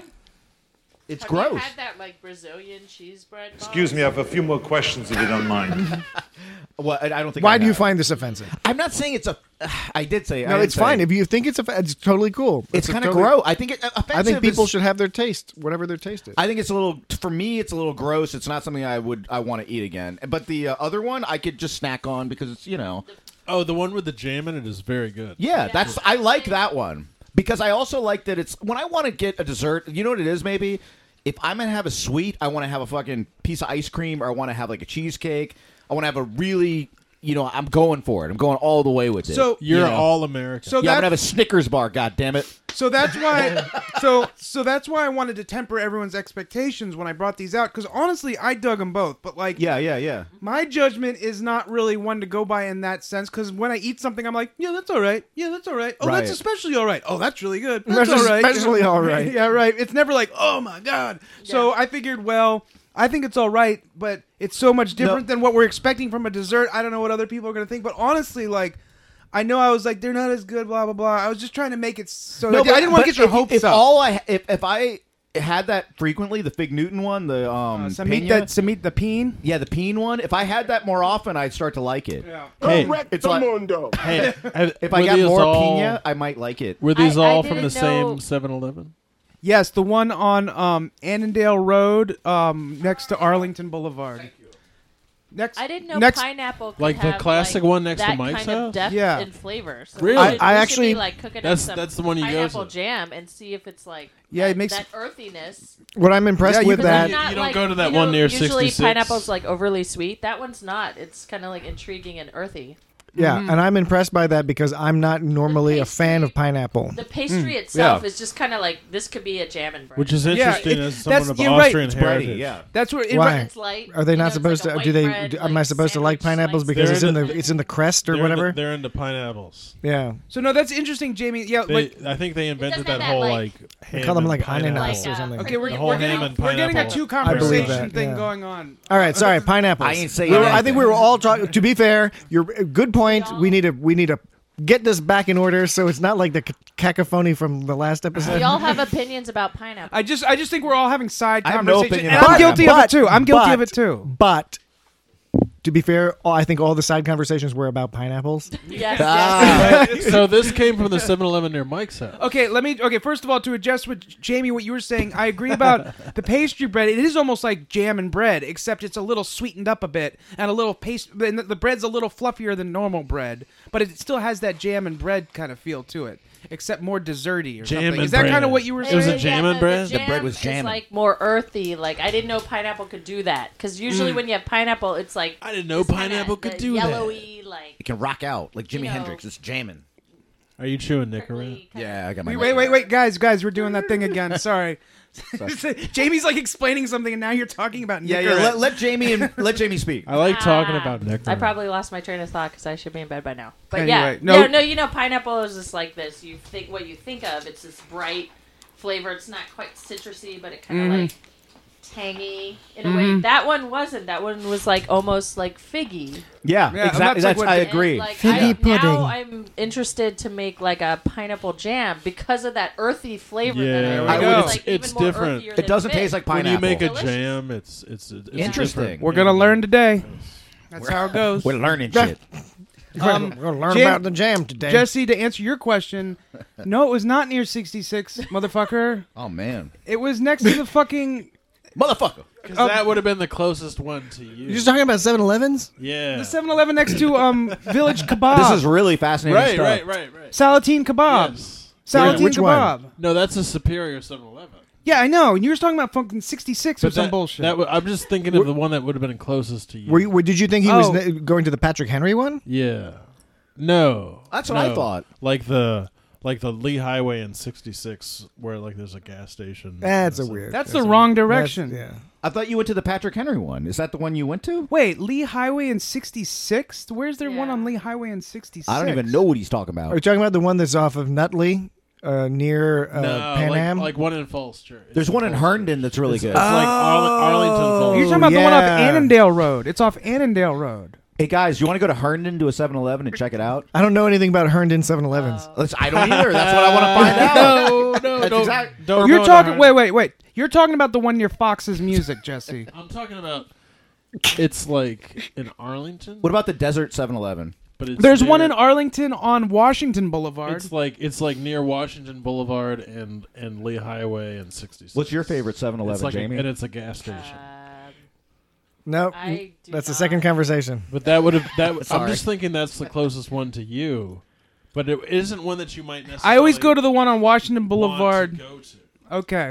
it's Have gross. you had that like Brazilian cheese bread? Excuse me, I have a few more questions if you don't mind. Well, I don't think. Why I do you have. find this offensive? I'm not saying it's a. I did say. I No, didn't it's say- fine. If you think it's it's totally cool. It's kind of totally- gross. I think it. Offensive I think people is- should have their taste, whatever their taste is. I think it's a little. For me, it's a little gross. It's not something I want to eat again. But the other one, I could just snack on because it's Oh, the one with the jam in it is very good. Yeah, that's. I like that one because I also like that it's when I want to get a dessert. You know what it is? Maybe if I'm gonna have a sweet, I want to have a fucking piece of ice cream, or I want to have like a cheesecake. I want to have a really. I'm going for it. I'm going all the way with it. so. You're Yeah. all American. So yeah, I'm that- gonna have a Snickers bar. God damn it! So that's why. so that's why I wanted to temper everyone's expectations when I brought these out. Because honestly, I dug them both. But like, Yeah. my judgment is not really one to go by in that sense. Because when I eat something, I'm like, yeah, that's all right. Yeah, that's all right. Oh, Right. that's especially all right. Oh, that's really good. That's That's all right. especially all right. Yeah, right. It's never like, oh my god. So I figured, well, I think it's all right, but it's so much different than what we're expecting from a dessert. I don't know what other people are going to think, but honestly, like, I know I was like, they're not as good, blah blah blah. I was just trying to make it so. I didn't want to get your hopes if up. If I had that frequently, the Fig Newton one, the Samit the peen. yeah, the peen one. If I had that more often, I'd start to like it. Yeah. hey, It's like hey, if I were got these more all- pina, I might like it. Were these I all from the didn't know- same 7-Eleven? Yes, the one on Annandale Road, next to Arlington Boulevard. Next, I didn't know next, pineapple could Like the have, classic like, one next to that Mike's kind house? of depth Yeah. and flavor. So Really? we should actually- be, like cooking That's- up some that's the one you go pineapple to. jam and see if it's like Yeah, that, it makes- that earthiness. What I'm impressed Yeah, with you- that. Not You don't like, go to that you one know, near usually 66? pineapple's like overly sweet. That one's not. It's kind of like intriguing and earthy. Yeah, and I'm impressed by that because I'm not normally a fan of pastry- pineapple. The pastry itself Yeah. is just kind of like this could be a jam and bread. Which is Yeah, interesting it- as someone that's- of you're right. Austrian It's heritage. bready, yeah. that's where. It, Why? It's light. Are they You know, not it's supposed like a to? Do white they? bread, Am I like, supposed to like sandwich pineapples slice. because They're it's in the crest or They're whatever? they're into pineapples. Yeah. So no, that's interesting, Jamie. Yeah, like I think they invented doesn't that have whole that, like. They ham call them and like pineapple. ananas or Like, something. okay, The whole ham and we're getting a pineapple. two I believe conversation that, thing yeah. going on. All right, sorry, pineapples. I ain't saying I think anything. we were all talking. To be fair, you're good point. We need to get this back in order so it's not like the cacophony from the last episode. We all have opinions about pineapple. I just think we're all having side I have no conversations, opinion and on I'm guilty of it But- too. I'm guilty of but- it too. But to be fair, I think all the side conversations were about pineapples. Yes, Ah. yes. So this came from the 7-Eleven near Mike's house. Okay, first of all, to adjust with Jamie, what you were saying, I agree about the pastry bread. It is almost like jam and bread, except it's a little sweetened up a bit and a little and the bread's a little fluffier than normal bread, but it still has that jam and bread kind of feel to it. except more desserty or Jam something. and Is that kind bread. of what you were It was saying? a jammin' bread? The bread was Is jammin'. like more earthy. Like I didn't know pineapple could do that because usually when you have pineapple, it's like I didn't know this kinda- pineapple could the do that. yellowy, like It can rock out like Jimi You know. Hendrix. It's jamming. Are you chewing Nick around? prickly kinda- Yeah, I got my. Wait, guys, we're doing that thing again. Sorry. Jamie's like explaining something, and now you're talking about Yeah, Nicorette. yeah. Let Jamie speak. I like talking Ah, about Nick. I around. probably lost my train of thought because I should be in bed by now. But Anyway, yeah, no. you know, pineapple is just like this. You think what you think of. It's this bright flavor. It's not quite citrusy, but it kind of like tangy in a way. That one wasn't. That one was like almost like figgy. Yeah, Yeah, exactly. that's like what I the- agree. And, like, Figgy pudding. Now I'm interested to make like a pineapple jam because of that earthy flavor. Yeah, that I I would- know. it's- like, even it's more different. earthier It than doesn't fig. taste like When pineapple. you make a Delicious. jam, it's Interesting. different. We're gonna learn today. That's how it goes. We're learning shit. We're going to learn Jam- about the jam today. Jesse, to answer your question, no, it was not near 66, motherfucker. Oh man, It was next to the fucking motherfucker. Because that would have been the closest one to you. You're just talking about 7-Elevens? Yeah. the 7-Eleven next to Village Kebab. This is really fascinating right, stuff. right. Salatine Kebab. Yes. Salatine Which Kebab. one? No, that's a superior 7-Eleven. Yeah, I know. And you were talking about fucking 66 or some bullshit. I'm just thinking of the one that would have been closest to you. Did you think he was going to the Patrick Henry one? Yeah. No. That's what I No. thought. Like the Lee Highway in 66, where like there's a gas station. That's a weird. That's the wrong direction. Yeah. I thought you went to the Patrick Henry one. Is that the one you went to? Wait, Lee Highway in 66? Where's there one Yeah. on Lee Highway in 66? I don't even know what he's talking Are you about. talking about the one that's off of Nutley near No, Pan like, Am? like one in Falls Church. There's one in Herndon that's really good. It's like Arlington Falls. You're talking about the one off yeah. Annandale Road. It's off Annandale Road. Hey guys, you want to go to Herndon to a 7-Eleven and check it out? I don't know anything about Herndon 7-Elevens. I don't either. That's what I want to find out. No, That's don't, exact- don't You're go talking. to Wait. You're talking about the one near Fox's Music, Jesse. I'm talking about. It's like in Arlington, What about the Desert 7-Eleven? but it's There's near- one in Arlington on Washington Boulevard. It's like near Washington Boulevard and Lee Highway and 66. What's your favorite It's 7-Eleven, like Jamie? and it's a gas station. No, I do that's the not. second conversation. But that would have I'm Sorry. just thinking that's the closest one to you. But it isn't one that you might necessarily I always go to the one on Washington want to Boulevard. go to. Okay.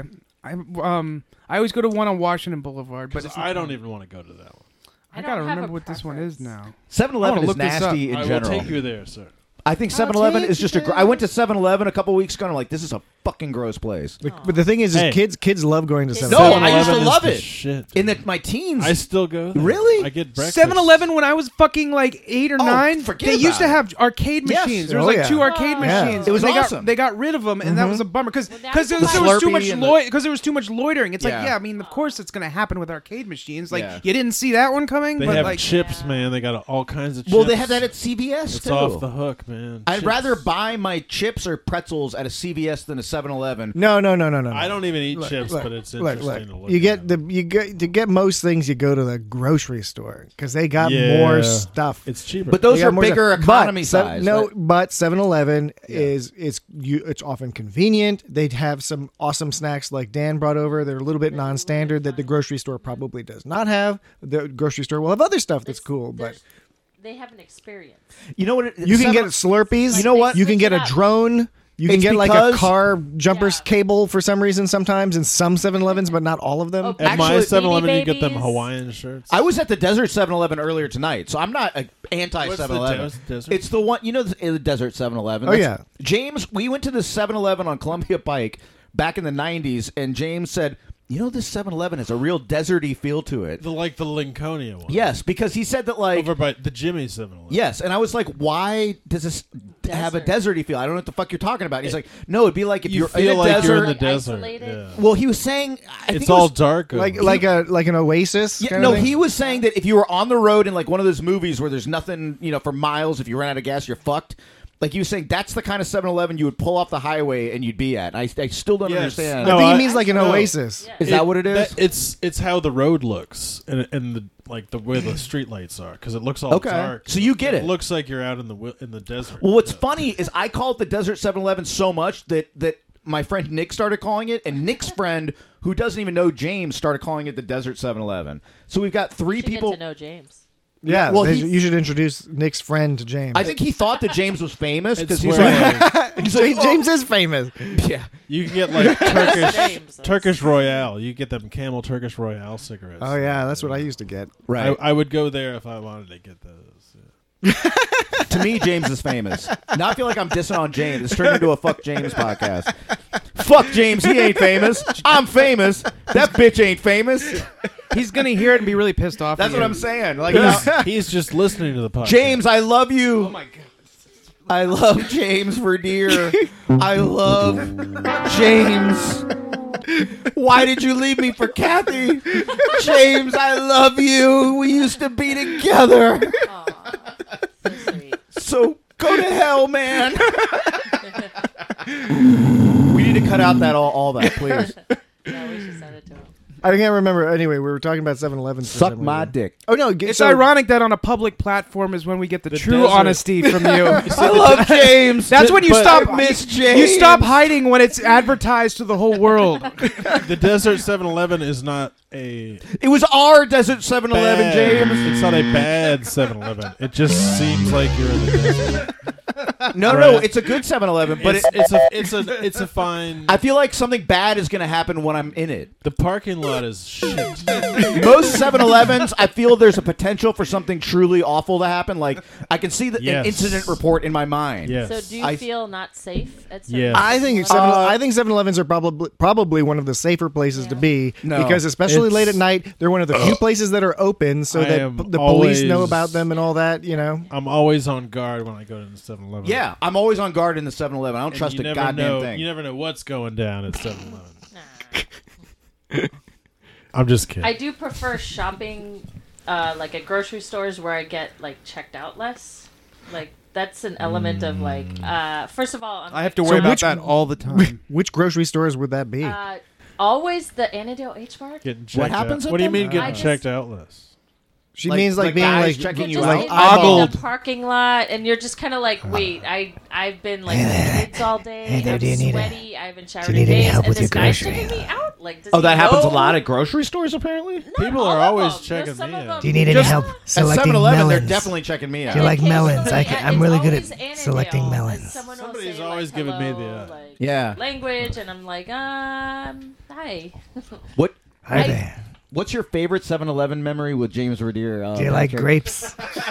I always go to one on Washington Boulevard, but Because I don't even want to go to that one. I don't gotta have remember a what this one is preference. now. 7-Eleven I is wanna look this up. nasty in I will general. take you there, sir. I think 7-Eleven take is just you I went to 7-Eleven a couple weeks ago and I'm like, this is a fucking gross place. But the thing is Hey. kids love going to Kids- 7-Eleven. No, I used to 7-Eleven is love the it. Shit. In my teens. I still go there. Really? I get breakfast. 7-Eleven when I was fucking like 8 or 9, forget they used to about have arcade Yes. machines. There was Oh, like yeah. 2 arcade Oh. machines. It was and they awesome. They got rid of them, and that was a bummer because Well, that because was there the was too Slurpee much and the- because there was too much loitering. It's Yeah. like I mean, of course it's gonna happen with arcade machines. Like Yeah. you didn't see that one coming, They but have like chips, man. They got all kinds of chips. Well, they have that at CVS It's too. off the hook, man. I'd Chips. rather buy my chips or pretzels at a CVS than a 7-Eleven. No. I don't even eat chips, but it's interesting to look You at. get to get most things. You go to the grocery store because they got Yeah. more stuff. It's cheaper. But those They got are more bigger stuff. economy But size. No, right? but 7-Eleven is it's often convenient. They have some awesome snacks like Dan brought over. They're a little bit non-standard that the grocery store probably does not have. The grocery store will have other stuff that's cool, but They have an experience. You know what? you can get Slurpees. You know what? You can get a drone. You can It's get like a because- car jumper Yeah. cable for some reason sometimes in some 7-Elevens, but not all of them. Oh, At my Actually- 7-Eleven, you get them Babies. Hawaiian shirts. I was at the Desert 7-Eleven earlier tonight, so I'm not anti What's the 7-Eleven. Desert? It's the one, the Desert 7-Eleven. Oh, yeah. James, we went to the 7-Eleven on Columbia Pike back in the 90s, and James said, this 7-Eleven has a real deserty feel to it. the Lincolnia one. Yes, because he said that, like, Over by the Jimmy 7-Eleven. yes, and I was like, why does this have a Desert. deserty feel? I don't know what the fuck you're talking about. He's like, no, it'd be like if You you're feel in a like desert. you're in the Like desert. isolated. Yeah. Well, he was saying, I think It's it all was, dark. over like there. like an oasis. Yeah, kind no, of thing? he was saying that if you were on the road in like one of those movies where there's nothing, for miles, if you run out of gas, you're fucked. Like he was saying, that's the kind of 7-Eleven you would pull off the highway and you'd be at. I still don't Yes. understand. I think No, he means like an no. oasis. Yeah. Is that what it is? It's how the road looks and the way the street lights are because it looks all Okay. dark. So you get it. It looks like you're out in the desert. Well, what's Yeah. funny is I call it the Desert 7-Eleven so much that my friend Nick started calling it, and Nick's friend, who doesn't even know James, started calling it the Desert 7-Eleven. So we've got three Should people. get to know James. Yeah, Well, you should introduce Nick's friend to James. I think he thought that James was famous because It's he's where, like, he's like, James is famous. yeah. you can get like James. Turkish Royale. You get them Camel Turkish Royale cigarettes. Oh yeah, that's what I used to get. Right. I would go there if I wanted to get those. To me, James is famous. Now I feel like I'm dissing on James. It's turned into a Fuck James podcast. Fuck James, he ain't famous. I'm famous. That bitch ain't famous. He's gonna hear it and be really pissed off. That's at what you. I'm saying. Like, He's just listening to the podcast. James, I love you. Oh my god. I love James Verdier. I love James. Why did you leave me for Kathy? James, I love you. We used to be together. Aw, so sweet. So go to hell, man. We need to cut out that all that, please. Yeah, we should send it to him. I can't remember. Anyway, we were talking about 7-Eleven. Suck my dick. Oh no, It's ironic that on a public platform is when we get the true desert. honesty from you. I love James. That's when you But stop. I miss James. You stop hiding when it's advertised to the whole world. The Desert 7-Eleven is not a It was our Desert 7-Eleven, bad- James. It's not a bad 7-Eleven. It just seems like you're in the desert. No, Right. it's a good 7-Eleven, but It's a fine. I feel like something bad is going to happen when I'm in it. The parking lot is shit. Most 7-Elevens, I feel there's a potential for something truly awful to happen. Like, I can see an Yes. incident report in my mind. Yes. So do you I- feel not safe at Yeah. I think 7-Elevens are probably one of the safer places to be No. because especially It's- late at night, they're one of the few places that are open so I that am the police know always- about them and all that. You know, I'm always on guard when I go to the 7-Eleven. Yeah, I'm always on guard in the 7-Eleven. I don't And trust you a never goddamn know, thing. You never know what's going down at 7-Eleven. Nah. I'm just kidding. I do prefer shopping, like at grocery stores where I get like checked out less. Like that's an element of like. First of all, I have to worry about which- that all the time. which grocery stores would that be? always the Annandale H Mart. Getting checked happens out. at What do you them? mean I getting just- checked out less? She means like being guys like checking you Just out. in, ogled. the parking lot, and you're just kind of like, wait, I've been like with kids all day. there, I'm do you need sweaty. I haven't showered do you in need any days, help and with this your guy's grocery? checking me out. Like, does Oh, he that happens a know? lot at grocery stores, apparently? Not People all are of always them. checking There's some me of out. them Do you need any just- help At selecting 7-Eleven, melons? they're definitely checking me out. Do you like melons? Occasionally, I'm really good it's at always selecting Annandale, melons. and someone will Somebody's say, always like, giving me the, hello, like, Yeah. language, and I'm like, hi. Hi there. What's your favorite 7-Eleven memory with James Verdier? Do you like Patrick? grapes?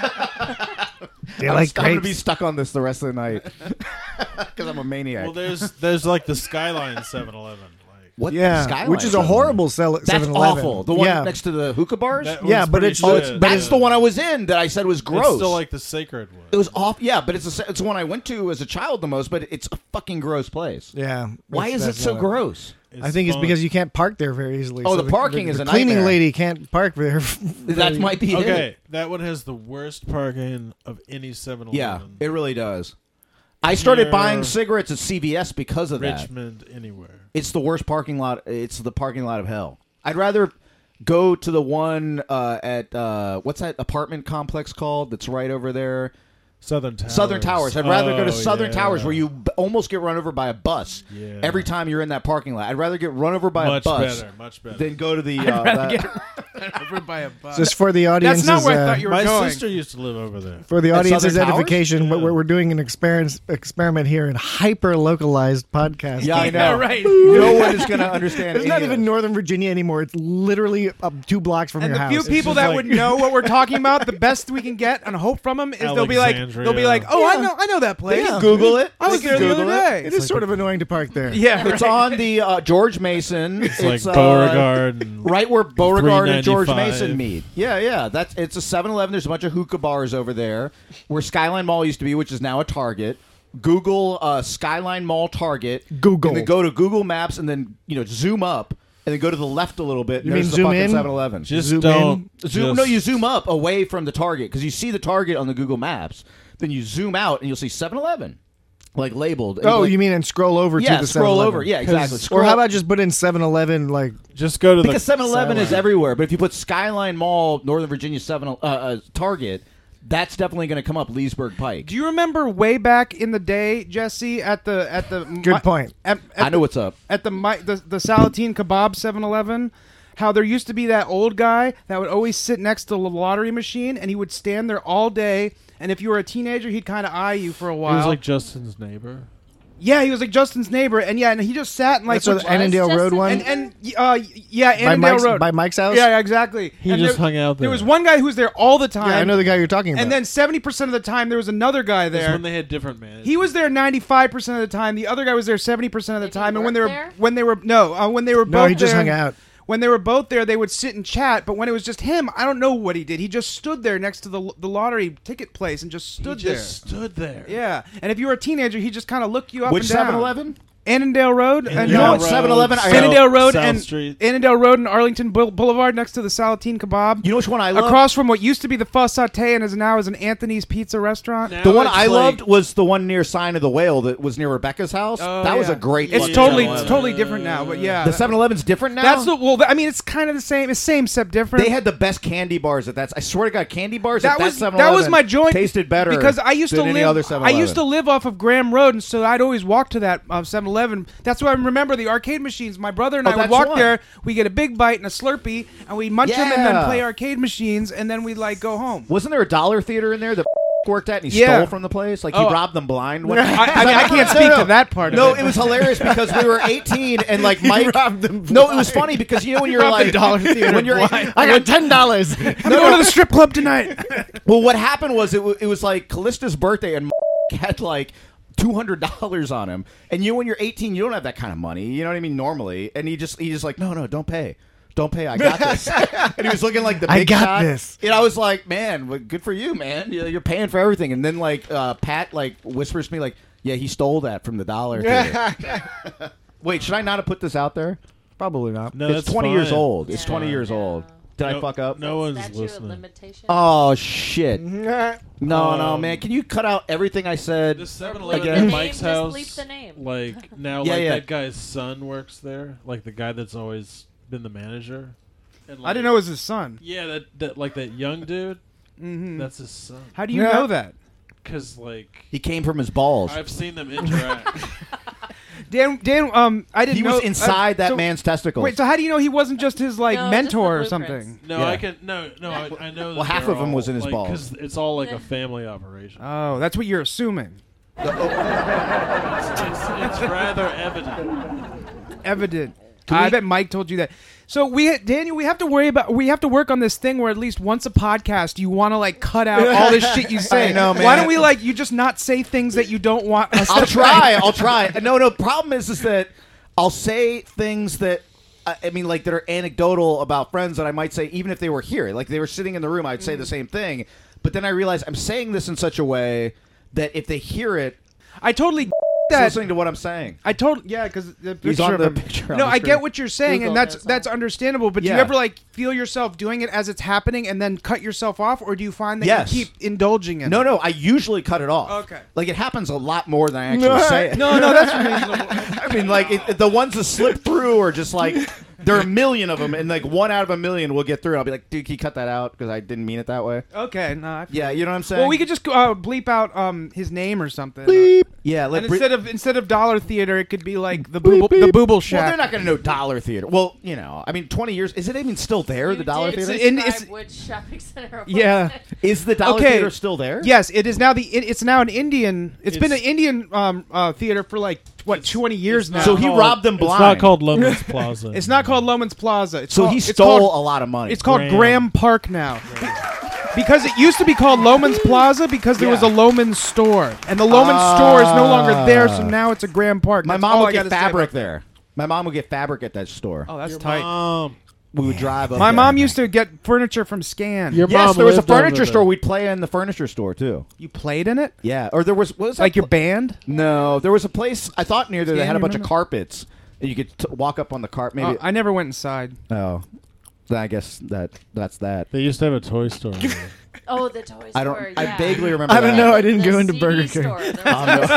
Do you like I'm going to be grapes? stuck on this the rest of the night because I'm a maniac. Well, there's like the Skyline 7-Eleven. Like What? yeah, Skyline which is a 7-Eleven? horrible That's 7-Eleven. awful. The one yeah. next to the hookah bars? that Yeah, one's but pretty it's- shit. it's- but That's the one I was in that I said was gross. It's still like the Sacred one. it was off. Yeah, but it's the one I went to as a child the most. But it's a fucking gross place. Yeah. Why is it That's so not- gross? I think it's fun. because you can't park there very easily. Oh, the parking is the a cleaning nightmare. lady can't park there. That might be it. Okay, that one has the worst parking of any 7-Eleven. Yeah, it really does. I started Near buying cigarettes at CVS because of that. Richmond, anywhere. It's the worst parking lot. It's the parking lot of hell. I'd rather go to the one at what's that apartment complex called? That's right over there. Southern Towers. Southern Towers. I'd rather go to Oh, Southern yeah. Towers where you almost get run over by a bus Yeah. every time you're in that parking lot. I'd rather get run over by Much a bus better, much better. than go to the. Over by a bus. Just for the audience's, That's not where I thought you were My going. sister used to live over there. for the At audience's Southern Towers? edification, Yeah. we're doing an experiment here in hyper localized podcast. yeah, I know. right. No one is going to understand. It's not any of even this. Northern Virginia anymore. It's literally up 2 blocks from And your the house. few people just that like- would know what we're talking about, the best we can get and hope from them is they'll be like, Alexandria. oh, I know that place. Yeah. Google it. I was They there can the other Google it. day. It is sort of annoying to park there. Yeah, It's right. on the George Mason. It's like It's Beauregard. And right where Beauregard and George $3.95. Mason meet. Yeah. It's a 7-Eleven. There's a bunch of hookah bars over there where Skyline Mall used to be, which is now a Target. Google Skyline Mall Target. Google. And then go to Google Maps and then zoom up and then go to the left a little bit. And You there's mean the zoom fucking in? 7-Eleven. Just Zoom don't. No, you zoom up away from the Target because you see the Target on the Google Maps. Then you zoom out and you'll see 7-Eleven, like labeled. Oh, like, you mean and scroll over to yeah? the Scroll 7-Eleven. over. Yeah, exactly. Or Scroll- how about just put in 7-Eleven like Just go to the. because 7-Eleven is Skyline. everywhere, but if you put Skyline Mall, Northern Virginia Target, that's definitely going to come up Leesburg Pike. Do you remember way back in the day, Jesse, at the Good point. I know what's up. at the Salatine Kebab 7-Eleven? how there used to be that old guy that would always sit next to the lottery machine, and he would stand there all day. And if you were a teenager, he'd kind of eye you for a while. He was like Justin's neighbor. Yeah, he was like Justin's neighbor, and he just sat and like That's the Annandale Road one. Annandale Road by Mike's house. Yeah, exactly. He And just hung out there. There was one guy who was there all the time. Yeah, I know the guy you're talking about. And then 70% of the time, there was another guy That's there. when they had different managers. He was there 95% of the time. The other guy was there 70% of the Did time. he And when work they were there? when they were both no, he just there, hung out. When they were both there, they would sit and chat. But when it was just him, I don't know what he did. He just stood there next to the lottery ticket place and just stood there. stood there. Yeah, and if you were a teenager, he just kind of looked you up Which and down. 7-Eleven? Annandale Road. And You know what? Road, 7-Eleven. Annandale Road South and Street. Annandale Road and Arlington Boulevard next to the Salatine Kebab. You know which one I love? Across from what used to be the Pho Sauté and is now an Anthony's Pizza restaurant. Now The one it's I like- loved was the one near Sign of the Whale that was near Rebecca's house. Oh, that was yeah. a great. It's fucking totally 7-Eleven. it's totally different now, but yeah. The 7-Eleven's different now. That's I mean, it's kind of the same. It's same except different. They had the best candy bars at that. I swear to God, candy bars that at was that 7-Eleven that was my joint tasted better because I used than to any live. other I 7-Eleven. used to live off of Graham Road, and so I'd always walk to that 7-Eleven. That's why I remember the arcade machines. My brother and Oh, I would that's walk the one. there. We get a big bite and a Slurpee, and we munch them and then Yeah. play arcade machines, and then we'd like go home. Wasn't there a dollar theater in there that worked at and he Yeah. stole from the place? Like he Oh. robbed them blind. When, I can't speak to that part of No, it. it was hilarious because we were 18 and like Mike. robbed them No, it was funny because when you're Robbed the like dollar theater when you're blind. I got $10. I'm going to the strip club tonight. well, what happened was it was like Callista's birthday and had like $200 on him, and when you're 18, you don't have that kind of money. You know what I mean? Normally, and he just like, no, don't pay. Don't pay. I got this. And he was looking like the big I got shot. this. And I was like, man, well, good for you, man. You're paying for everything. And then like Pat like whispers to me like, yeah, he stole that from the dollar theater. Wait, should I not have put this out there? Probably not. No, It's that's 20 years fine. old. It's Yeah. 20 years No. old. Did I fuck up? No one's Statute of listening. limitation. Oh shit. No, Um, man. Can you cut out everything I said? This Bleep 7-Eleven Again? at the Mike's name, house, just bleep the name. like now, Yeah, like yeah. that guy's son works there, like the guy that's always been the manager. And, like, I didn't know it was his son. Yeah, that like that young dude. Mm-hmm. That's his son. How do you Yeah. know that? Because like He came from his balls. I've seen them interact. Dan, I didn't He know was inside that so- man's testicles. Wait, so how do you know he wasn't just his like No, mentor or just the blueprints. something? No, Yeah. I can no. I know. Well, that half they're of him all, was in his like, balls. 'cause it's all like a family operation. Oh, that's what you're assuming. It's rather evident. Evident. I bet Mike told you that. So Daniel, we have to work on this thing where at least once a podcast you want to like cut out all this shit you say. I know, man. Why don't we like you just not say things that you don't want us I'll to try. I'll try. No. Problem is that I'll say things that I mean, like that are anecdotal about friends that I might say even if they were here, like they were sitting in the room, I'd say the same thing. But then I realize I'm saying this in such a way that if they hear it, I totally it's that. listening to what I'm saying. Because the He's picture on of the him. picture on No, the I screen. get what you're saying, Google and this. that's understandable. But do Yeah. you ever like feel yourself doing it as it's happening and then cut yourself off, or do you find that Yes. you keep indulging in it? No, I usually cut it off. Okay. Like it happens a lot more than I actually say it. No, that's reasonable. I mean, like the ones that slip through are just like there are a million of them, and like one out of a million will get through. I'll be like, dude, can you cut that out because I didn't mean it that way. Okay, no. I feel Yeah, you know what I'm saying? Well, we could just bleep out his name or something. Yeah, like And instead of Dollar Theater, it could be like the Booble well, Shack. they're not going to know Dollar Theater. Well, you know, I mean, 20 years. Is it even still there? You The Dollar did Theater in- describe it's- which shopping center it was. Yeah. is the Dollar Okay. Theater still there? Yes, it is now it's now an Indian. It's been an It's- Indian theater for like 20 years now. So he robbed them blind. It's not called Loman's Plaza. It's not called Loman's Plaza. It's So called, he it's stole called- a lot of money. It's called Graham. Graham Park now. Because it used to be called Loman's Plaza because there was a Loman's store. And the Loman's store is no longer there, so now it's a Graham Park. My That's mom all would I get gotta say fabric about there. My mom would get fabric at that store. that. Oh, that's Your tight. mom. We would drive up My there. mom used to get furniture from Scan. Your Yes, mom there was a lived over furniture there. store. We'd play in the furniture store too. You played in it? Yeah, or there was what was that Like your pla- band? No, there was a place I thought near there that Scan, had a you bunch of remember? carpets, and you could walk up on the carpet. Maybe. I never went inside. Oh, then I guess that's that. They used to have a toy store. in there. Oh, the toy store. I don't. Yeah. I vaguely remember. I don't that. know. I didn't The go into CD Burger King. store. There was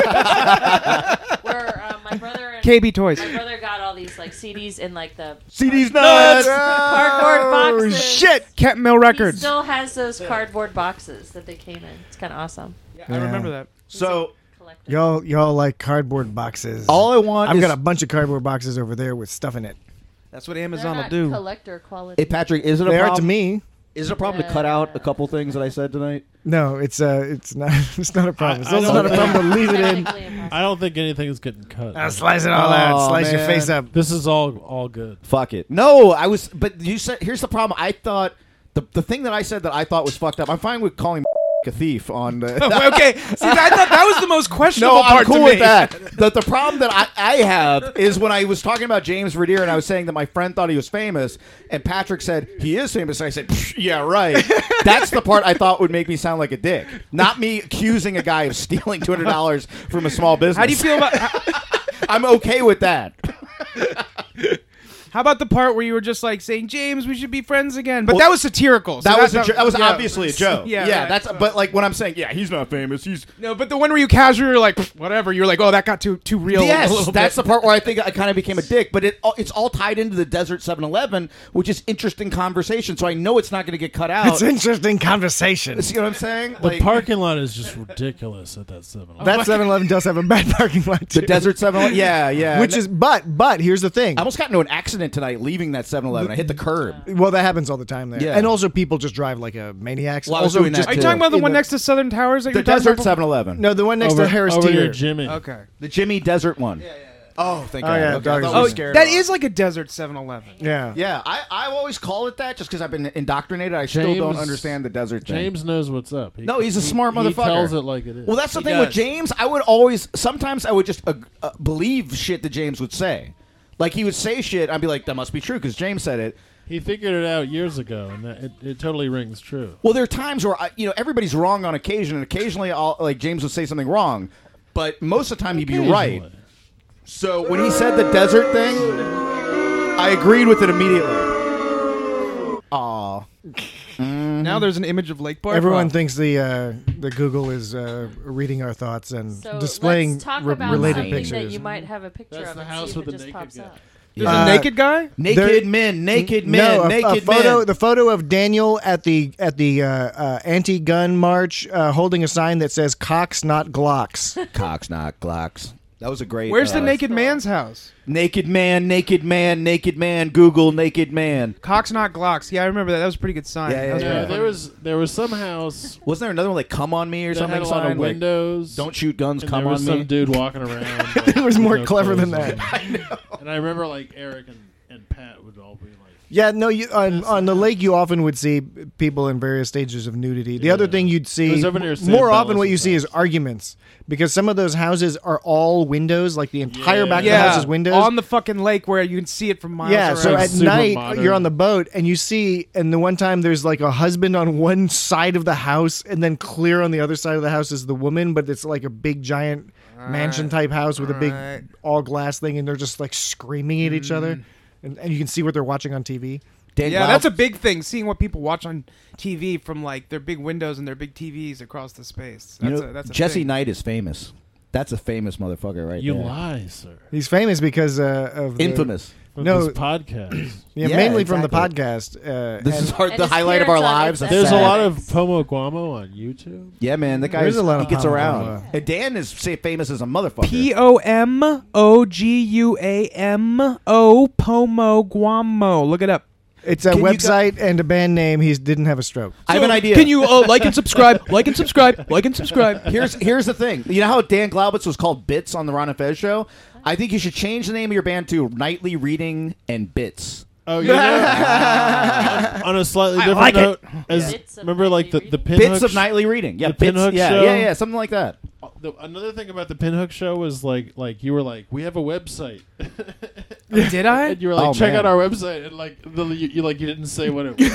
where my brother and KB Toys. my brother got all these like CDs in like the CD's nuts. cardboard boxes. Shit! Kent Mill He Records. still has those cardboard boxes that they came in. It's kind of awesome. I remember that. So Collector. Y'all like cardboard boxes. all I want I've is got a bunch of cardboard boxes over there with stuff in it. That's what They're Amazon will not do. collector quality. Hey, Patrick, is it a They are problem? to me. Is it a problem to cut out a couple things that I said tonight? No, it's not. It's not a problem. It's I also don't not a problem to leave it in. Technically impossible. I don't think anything is getting cut. Slice it all out. Slice your man. face up. This is all good. Fuck it. No, I was. But you said here's the problem. I thought the thing that I said that I thought was fucked up. I'm fine with calling a thief on. Okay, see, I thought that was the most questionable No, I'm part cool to with me. that. The problem that I have is when I was talking about James Verdier and I was saying that my friend thought he was famous, and Patrick said he is famous. And I said, yeah, right. That's the part I thought would make me sound like a dick, not me accusing a guy of stealing $200 from a small business. How do you feel about? I'm okay with that. How about the part where you were just like saying, "James, we should be friends again"? But that was satirical. So That was yeah. obviously a joke. Yeah, right. That's. But like when I'm saying, yeah, he's not famous. He's No, but the one where you casually were like, whatever. You're like, oh, that got too real. a yes. little That's bit. the part where I think I kind of became a dick. But it's all tied into the Desert 7-Eleven, which is interesting conversation. So I know it's not going to get cut out. It's interesting conversation. See what I'm saying? The Like, parking lot is just ridiculous at that 7-Eleven. That 7-Eleven does have a bad parking lot too. the Desert 7-Eleven. Yeah, yeah. Which is, but here's the thing. I almost got into an accident tonight leaving that 7-Eleven. I hit the curb. Well, that happens all the time there. Yeah. And also, people just drive like a maniacs. Well, I was also, doing that just Are you too. talking about the in one the- next to Southern Towers? That The you're talking Desert about? 7-Eleven. No, the one next over, to Harris over Teeter. near Jimmy. Okay. The Jimmy Desert one. Yeah. Oh, thank God. yeah, Okay, dog I is thought we Oh, were scared that of is like a desert 7-Eleven. Yeah. Yeah, I always call it that just because I've been indoctrinated. I still don't James- understand the desert thing. James knows what's up. No, he's a smart He motherfucker. tells it like it is. Well, that's the He thing with does. James. Sometimes I would just believe shit that James would say. Like, he would say shit, I'd be like, that must be true because James said it. He figured it out years ago, and it totally rings true. Well, there are times where, everybody's wrong on occasion, and occasionally James would say something wrong. But most of the time, he'd be right. Occasionally. So when he said the desert thing, I agreed with it immediately. Aw. Now there's an image of Lake Park. Everyone thinks the Google is reading our thoughts and So displaying let's talk about related something pictures. that you might have a picture That's of the and house see if with it the just naked pops guy. up. There's a naked guy. Naked men, naked men, no, naked a photo. men. The photo of Daniel at the anti-gun march, holding a sign that says "Cocks, not Glocks." Cocks, not Glocks. That was a great. Where's the naked cool. man's house? naked man, naked man, naked man? Google naked man. Cox, not Glocks. Yeah, I remember that. That was a pretty good sign. Yeah, That was Yeah, pretty there was some house Wasn't there another one like "Come on me" or that something? had a lot sign? of Like, windows. don't shoot guns. and Come there on was some me. dude walking around. It was more no clever than clothes that. on. And I remember like Eric and Pat would all be like, Yeah, no. On the lake, you often would see people in various stages of nudity. The other thing you'd It see was over near Sam more often, Bellis' what you see is house. arguments because some of those houses are all windows, like the entire Yeah. back of the Yeah, house is windows. on the fucking lake where you can see it from miles Yeah, around. so Like at super night modern. you're on the boat and you see, and the one time there's like a husband on one side of the house, and then clear on the other side of the house is the woman, but it's like a big giant mansion type house with a big Alright. all glass thing, and they're just like screaming at each other, and you can see what they're watching on TV. Dan Yeah, Glauber- that's a big thing. Seeing what people watch on TV from like their big windows and their big TVs across the space. That's a Jesse thing. Knight is famous. That's a famous motherfucker, right "You there. lie, sir." He's famous because of the- Infamous. From No. this podcast. Yeah, Yeah, mainly from the exactly. podcast. This and- is And the his highlight of our appearance on lives. That's There's sad. a lot of Pomo Guamo on YouTube. Yeah, man, that guy. There's a lot of he gets Pomo around. Guamo. And Dan is famous as a motherfucker. POMOGUAMO Pomo Guamo. Look it up. it's a Can you website and a band name. He didn't have a stroke. I have an idea. Can you like and subscribe? Like and subscribe. Like and subscribe. Here's the thing. You know how Dan Glaubitz was called Bits on the Ron and Fez show? I think you should change the name of your band to Nightly Reading and Bits. Oh, you know, on a slightly different like it. note, as Bits of remember like nightly the reading? Pinhook Bits of Nightly Reading. Yeah, the Bits. Pinhook Yeah, show? yeah, something like that. Another thing about the Pinhook show was like you were like, we have a website, Did I? and you were like, Oh, check man. out our website, and like you didn't say what it was.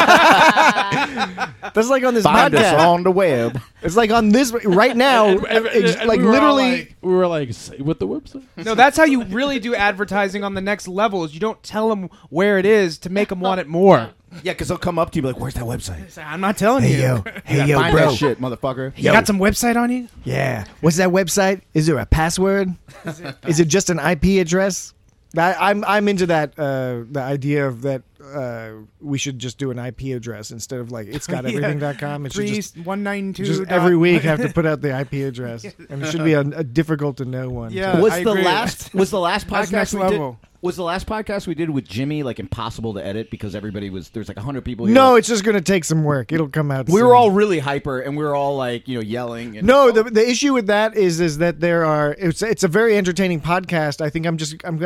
That's like on this Find us podcast. on the web. It's like on this right now, And like we were all literally. we were like, say what the website. No, that's how you really do advertising on the next level. Is you don't tell them where it is to make them want it more. Yeah, because they'll come up to you and be like, "Where's that website?" Say, I'm not telling you. Hey yo, Find bro. that shit, motherfucker. You got some website on you? Yeah. What's that website? Is there a password? Is it just an IP address? I'm into that. The idea of that we should just do an IP address instead of like it's got everything.com. It should just 192. just every week have to put out the IP address, and it should be a difficult to know one. Yeah. Was I the agree. last That's podcast next we level. did? Was the last podcast we did with Jimmy like impossible to edit because there's like 100 people here? No, it's just going to take some work. It'll come out. We soon. were all really hyper and we were all like, yelling. And, No, the issue with that is that it's a very entertaining podcast. I think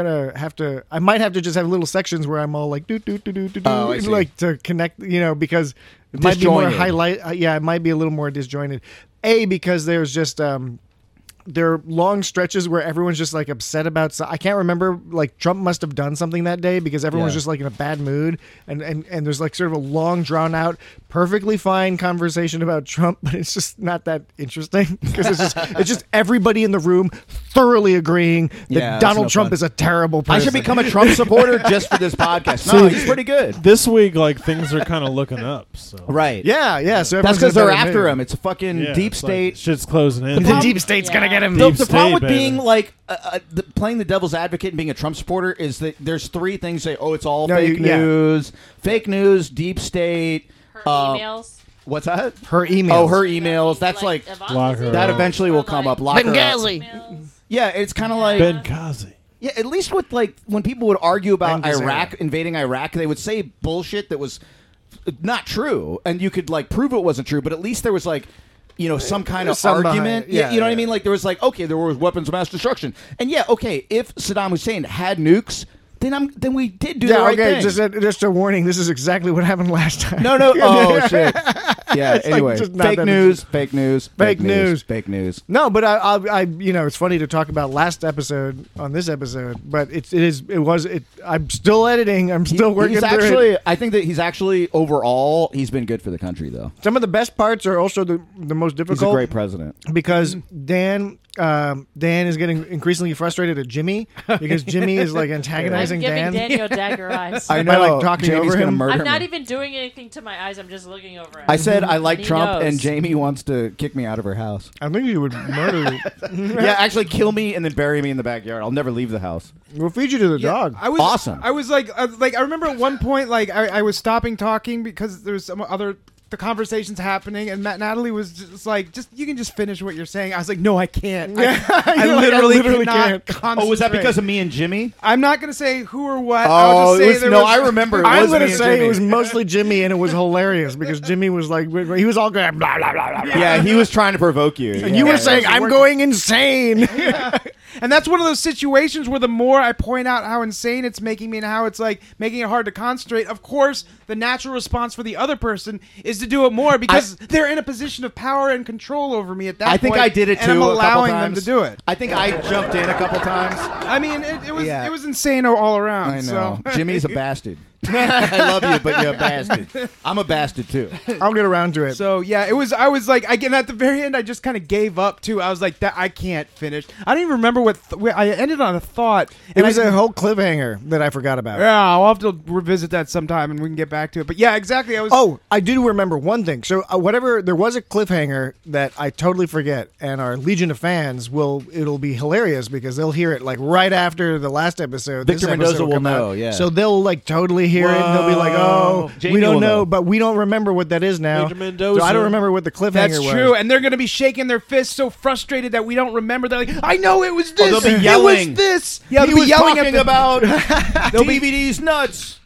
I might have to just have little sections where I'm all like do Oh, I see. like to connect, because it might be more Disjointed. highlight. It might be a little more disjointed. Because there's just there are long stretches where everyone's just like upset about. I can't remember. Like Trump must have done something that day because everyone's just like in a bad mood, and there's like sort of a long, drawn out, perfectly fine conversation about Trump, but it's just not that interesting because it's just everybody in the room thoroughly agreeing that Yeah, Donald that's no Trump fun. is a terrible person. I should become a Trump supporter just for this podcast. No, he's pretty good. This week, like things are kind of looking up. So Right. Yeah. So That's everyone's because in a they're better after mood. him. It's a fucking Yeah, deep it's like, state. shit's closing in. The deep state's gonna get him. The Deep problem state, with baby. being like playing the devil's advocate and being a Trump supporter is that there's three things. It's all No, fake yeah. news, deep state. Her emails. What's that? Her emails. Oh, her emails. That's like Ivanka's Lock her that up. eventually will come up. Lock her up. emails. Yeah, it's kind of like Benghazi. yeah. At least with like when people would argue about Benghazi. Iraq invading Iraq, they would say bullshit that was not true, and you could like prove it wasn't true. But at least there was like. Some kind of Some argument. behind- yeah, you know what I yeah. mean? Like there was like, okay, there was weapons of mass destruction, and yeah, okay, if Saddam Hussein had nukes, then we did do the right thing. Just a warning. This is exactly what happened last time. No. Oh shit. Yeah. It's like Anyway, just not fake that news. Fake news. Fake news. Fake news. No, but I it's funny to talk about last episode on this episode, but I'm still editing. I'm still working He's through actually. it. I think that he's actually overall he's been good for the country though. Some of the best parts are also the most He's a difficult great president. because Dan is getting increasingly frustrated at Jimmy because Jimmy is like I'm antagonizing giving Dan. Daniel dagger eyes. I By, know. like, talking Jamie's over gonna him. murder I'm not me. even doing anything to my eyes. I'm just looking over him. I said I like And he Trump, knows. and Jamie wants to kick me out of her house. I think you would murder you. Yeah, actually kill me and then bury me in the backyard. I'll never leave the house. We'll feed you to the dog. I was Awesome. I was like I remember at one point like I was stopping talking because there was some other the conversation's happening and Natalie was just like you can just finish what you're saying. I was like no I can't. I literally cannot concentrate. Oh, was that because of me and Jimmy? I'm not gonna say who or what. Oh, I'll just say there was, I remember. It I'm was going me to and say Jimmy. it was mostly Jimmy, and it was hilarious because Jimmy was like, he was all going blah blah blah blah. blah. Yeah, he was trying to provoke you. And you were saying, I'm going insane. And that's one of those situations where the more I point out how insane it's making me and how it's like making it hard to concentrate, of course, the natural response for the other person is to do it more because they're in a position of power and control over me at that point. I think I did it too. And I'm a couple allowing them times. to do it. I think I jumped in a couple times. I mean, Yeah. it was insane all around. I know. So. Jimmy's a bastard. I love you, but you're a bastard. I'm a bastard too. I'll get around to it. So yeah, I was like, again at the very end, I just kind of gave up too. I was like, that I can't finish. I don't even remember I ended on a thought. It was a whole cliffhanger that I forgot about. Yeah, I'll have to revisit that sometime and we can get back to it. But yeah, exactly. Oh, I do remember one thing. So there was a cliffhanger that I totally forget, and our Legion of fans it'll be hilarious because they'll hear it like right after the last episode. Victor This episode Mendoza will come out. know, yeah. So they'll like totally hear it, and they'll be like, "Oh, Jamie we don't will know, know. but we don't remember what that is now." Victor Mendoza. So I don't remember what the cliffhanger That's was. true, and they're going to be shaking their fists so frustrated that we don't remember. They're like, "I know it was this. they'll be It yelling. was this." Yeah, He they'll be was yelling talking at about They'll be- DVD's nuts.